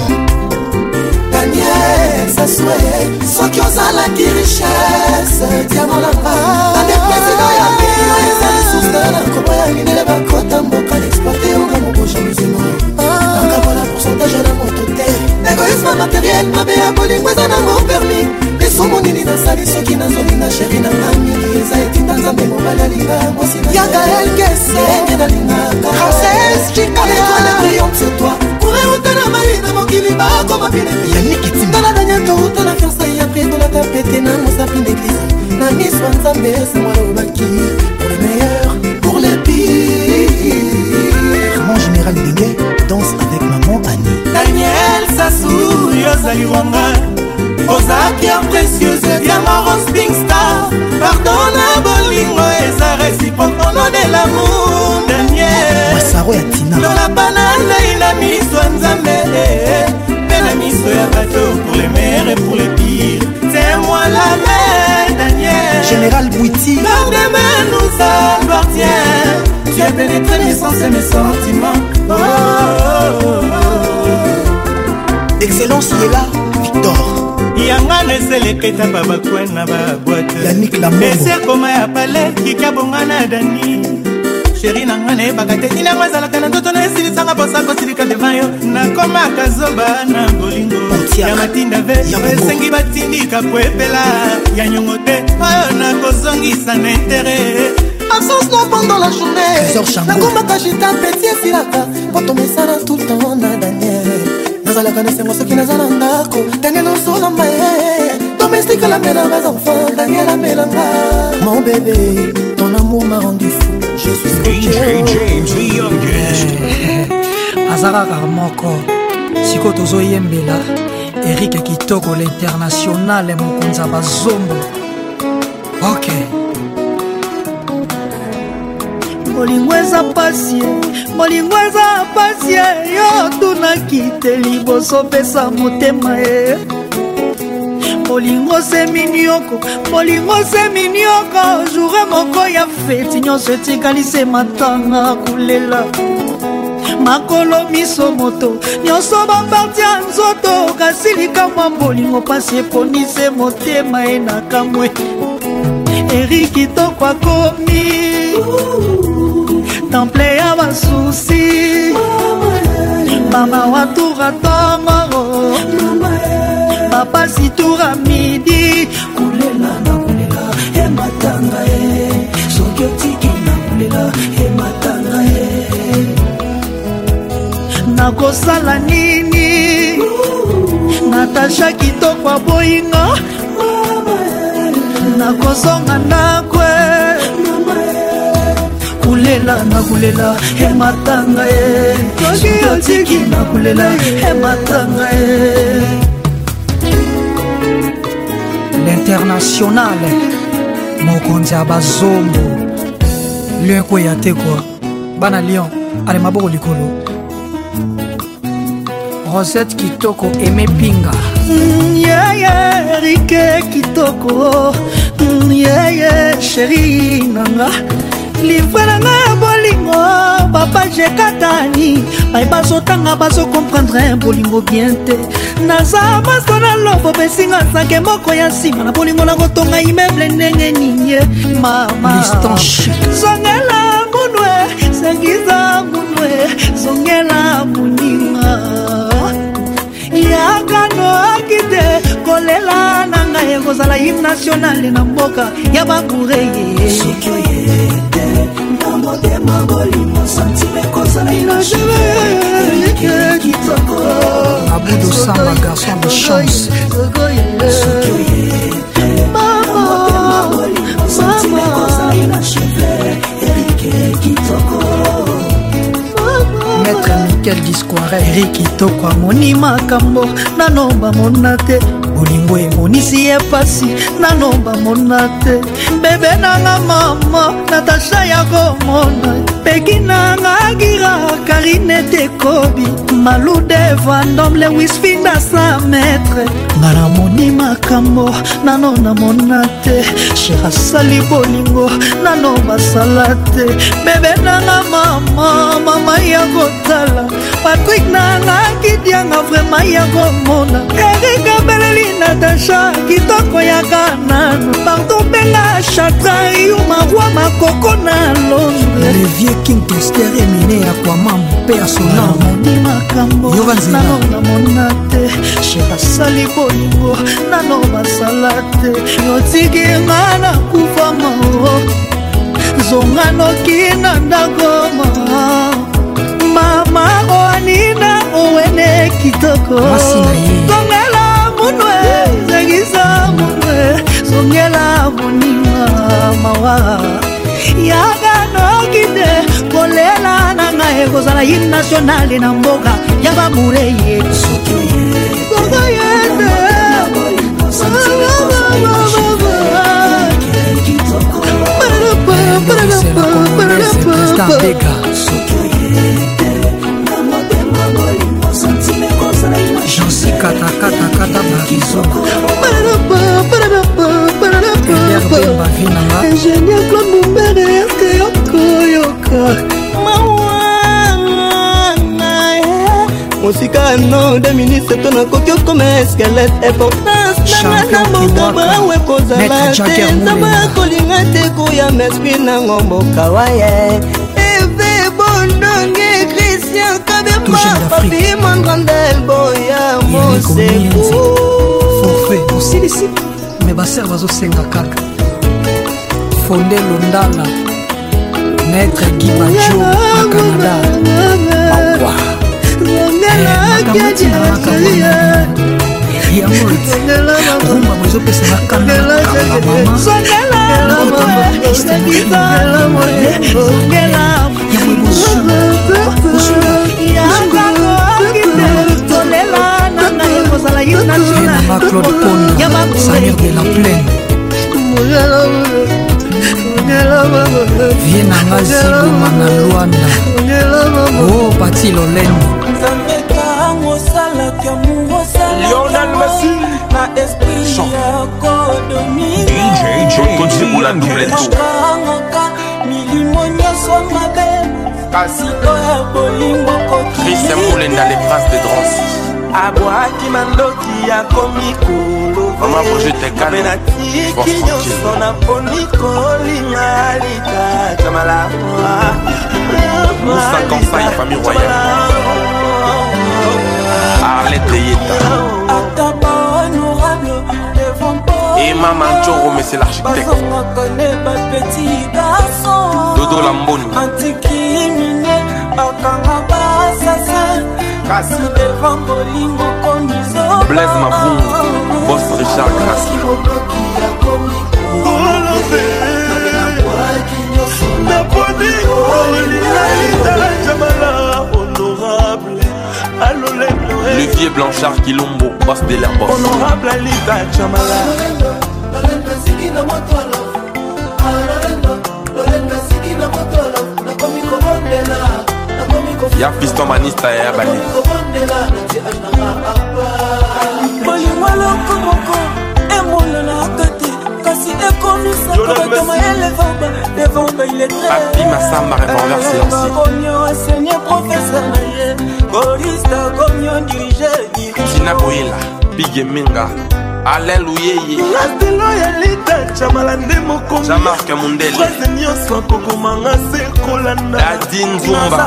Daniel Sassou, sans qui osa la qui richesse. Diamant la part. Dans des présidents y'a bien, les années sous la comment y'a une élève à côté, un beau cas d'exploiter, on va mon prochain musulman. Dans la bonne pourcentage à la montée. Égoïsme matériel, ma béa bowling, mais en amour permis. Et son mon île dans sa liste qui n'a zone n'a chéri n'a ami. Les a été dans un mémo balalinga. Yaga el kese, n'a linga. Française, chica, les toiles de triomphe, c'est toi. Courez au temps marine, mon kiliba, comme un pinet. Yannick Itim. Dans la dernière tour, dans la fiançailles, après dans la tapette, n'a mon sapin d'église. N'a mis soin de sa mère, c'est moi le baki. Pour les meilleurs, pour les pires. Mon général Linguet danse avec maman Annie. Daniel Sassou, Yozali Wanga. Ozaki en précieuse, diamant rose pink star. Pardonne à Bolingo et sa réciproque au nom de l'amour. Daniel Massaro et Tina. Dans la banane, il a mis soin de Zambé. Mais la mise à bateau pour les meilleurs et pour les pires. C'est moi la mère, Daniel. Général Bouiti. L'heure demain nous appartient. Tu as pénétré mes sens et mes sentiments. Oh, oh, oh, oh. Excellence Yela, Victor. Yanga neseleketa baba kwena ba boîte. Yannick Lamongo. Ese koma ya pale kikabonga na Dani. Chéri nanga ne bakate ina mazala kana toto na sili sanga bosa ko silika de mayo. Na koma kazoba na bolingo. Ya matinda ve esengi batindi kapwepela. Ya nyongote ayo na kozongisa na intérêt. absence non pendant la journée nakomaka jita peti esilaka po tomesana tout le temps na Daniel nazalaka na esengo soki naza na ndako Daniel osolamba ye domestique la mena mes enfants Daniel amelanga mon bébé ton amour m'a rendu fou je suis D J James the youngest azalaka moko siko tozoyembela Eric Kitoko l'international mokonzi ya bazombo. Ok molingo eza pasi molingo eza pasi yo tunaki te liboso pesa motema e molingo se minioko molingo se minioko jour moko ya feti nyonso etikali se matanga kulela makolo miso moto nyonso baparti ya nzoto kasi likamwa molingo pasi eponise motema e na kamwe Eric Kitoko akomi temple ya basusi mama watura tongo bapasi tura midi kulela na kulela ematanga e soki otiki na kulela ematanga e nakosala nini Natasha Kitoko aboyinga nakozonga ndakwe kulela na kulela ematanga e soki otiki na kulela ematanga e l'international mokonzi ya bazombo leko ya te kwa bana lion ale maboko likolo Rosette Kitoko Aimé Pinga mm, yeah, yeah, Eric Kitoko mm, yeah, yeah, chéri nanga livre nanga ya bolingo papa jekatani bai bazotanga bazokomprendre bolingo bien te naza maso na lobo besinga nsanke moko ya nsima na bolingo na kotonga imeble ndenge ninye mama zongela munwe sengiza munwe zongela muninga yakano akite kolela nanga ekozala hymne national na mboka ya bakureye Aboudo Samba, garçon de chance. Maître Michael Discoire, Eric Kitoko amoni makambo nanomba mona te bolingo emonisi ye pasi nanomba mona te bebe nanga mama Natasha ya komona peki nanga gira Karine Tekobi Malude Vandom Lewis Finda sa maître ngana moni makambo nanona mona te Shira sali bolingo nanomba sala te bebe nanga mama mama ya kotala Patrick nanga kidianga vrema ya komona Erika Beleli Natasha Kitoko ya kanano Partout benga chatra Yuma roi makoko na Londres Le vieux King Kester Emine ya kwa mambo personnel Moni makambo Nanona monate Sheba sali bolingo Nanoma salate Yotiki ngana kufa mao Zonga noki nandagoma Mama oanina owene Kitoko Zongela munwe Zegisa munwe Zongela muninga mawa Yaga no kide Kolela nanga ekozala hymne national na mboka Yaba mureye Soko yende Jansi kata kata kata Marizo Ingénieur Claude Mumbere Eske yoko yoka Mosika no de ministre to na koki okoma escalette importance nanga na mboka bawe kozala te nzamba kolinga te koya mesprit nango mboka waye eve bondonge Christian Kabema papi Mangrandel boya moseku forfait osilisi me baser bazosenga kaka Fonde Londala Maître Guy Bajo na Canada Mawa Makamati na Makamona Yamout Rumba mwezo pesa na Canada Mama Nakotamba Istamina Yamwe Bosu Bosu Nama Claude Pone Samir de la Plaine Viena Mazigo Manaluana Oh Pati Lolendo Lionel Messi D J James Boula double tour Chris Moulenda les princes de Drancy Aboaki mandoki ya komikolo Maman projet tes cannes Force tranquille Sona poniko limalita Jamala Moussa Kansai famille royale Arlette Yeta Et Maman Choro mais c'est l'architecte Dodo Lamboni Blaise Mavoum Boss Richard Grassi Le vieux Blanchard Kilombo Boss de l'air boss Honorable Alita Chamala Ya piston manista ya bali Papi Massamba revolver silencieux Tina Boyela Big Minga Alain Louyeye Jean-Marc Mundele Adine Zumba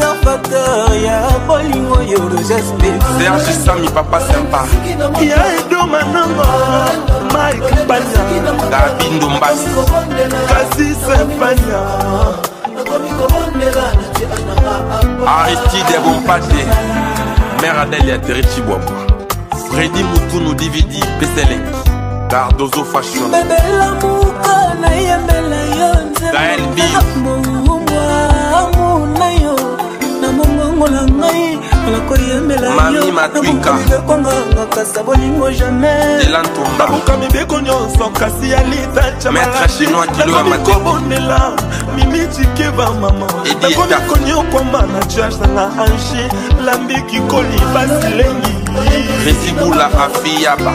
Serge Sami Papa Sympa Gabi Ndombasi Aristide Bompate Mère Adèle Terrichi Bobo Freddy Moutou D V D P C L Cardozo Fashion Gaël B Mami Matwika Elan Tomba Maître chinois Kilo Amati Edi Eta Resiboula Afiyaba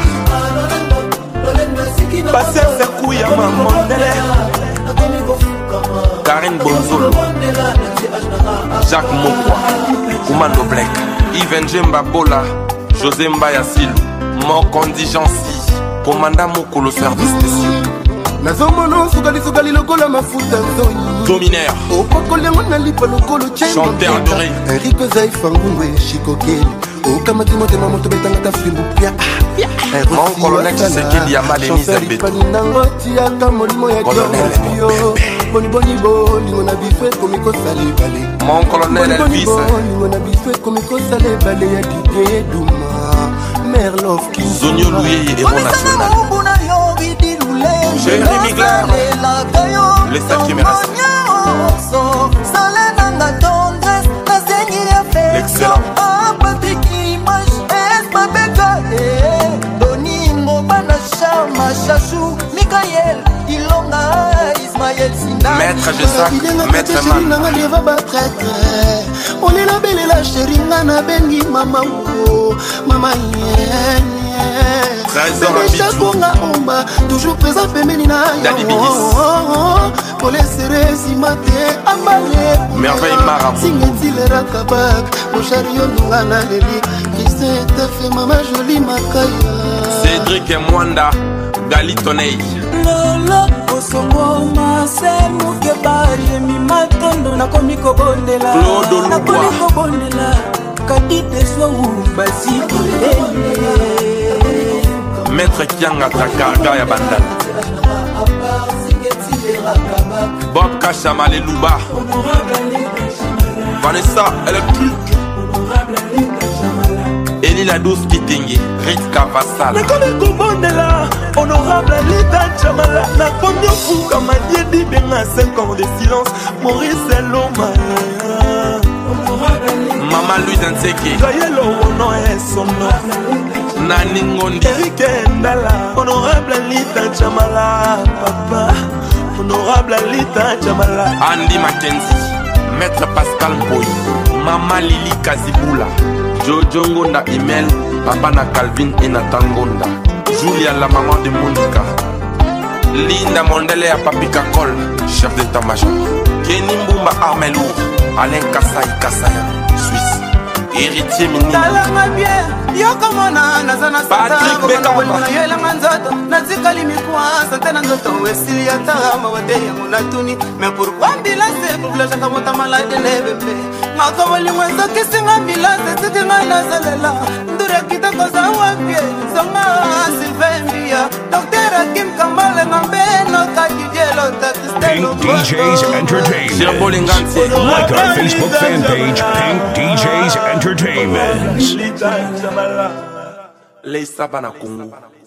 Karine Bonzolo Jacques Mokwa Commando Black Yves Njemba Bola José Mbaya Silou Mokondi Jansi Commandant Mokolo Service spécial Nazomono sugali sugali lokola mafuta nzoni Dominaire Okokolengo na lipa lokolo chengo Chanteur doré Enrico Zaifa ngungwe Shikokeli Okamati motema moto betanga ta fibu pia Mon colonel Tshisekedi Yamale Nizembe Paningoti aka molimo ya Dieu Boni boni boni ngona bifwe komiko sale bale Mon colonel Elvis ngona bifwe komiko sale bale ya Didier Douma Merlov Zonyo Louye héros national Jérémy Glaire Les sept qui me restent L'excellent Maître Jessak, Maître Man On est la belle et la chérie Nana Bengi Mama Mama Trésor Abidjou toujours présent féminine Daddy Bigis Pour les serrer si maté Ambalé Merveille Marabout Singetilera Kabak Mon chariot Nungana Leli Christin te fait Mama jolie Makaya Cédric et Mwanda Gali Tonei Lolo Osongo Marcel Moukeba Jemi Matondo Nakomi Kobondela Claude Loubois Nakomi Kobondela Kadite Swahou Basi Maître Kianga Takarga Yabanda Bob Kachamale Louba. Vanessa Electric. Eli la douce Kitenge, Ritka Vassal. Nakole Kobondela, honorable Alita Chamala. Nakomi Fuka Madiedi Benga, cinq ans de silence. Maurice Eloma. Maman Louis Danseke. Joyelo Ono et son nom. Nani Ngondi. Eric Ndala, honorable Alita Chamala. Papa, honorable Alita Chamala. Andy Mackenzie, Maître Pascal Mboy. Maman Lili Kaziboula. Jojo Ngonda Emel, papa na Calvin et Nathan Ngonda. Julia la maman de Monica. Linda Mondele à Papi Kakol, chef d'état-major. Kenny Mbumba Armelou, Alain Kassai Kassaya, Suisse. Héritier Mini. Talanga bien, yoko mona nazana sata. Patrick Bekamba. Yela manzoto, nazikali mikwa, sante na nzoto wesili ya tama wate ya munatuni. Mais pourquoi ambulance pour la jaka mota malade nebebe. Ngaka wali mwenzo kisinga ambulance sitinga nazalela. Ndure kita koza wapye, songa silvembia. Docteur Hakim Kambale ngambeno kakijelo tatistelo. Pink D Js Entertainment. Like our Facebook fan page, Pink D Js Entertainment. Les Sabana Congo.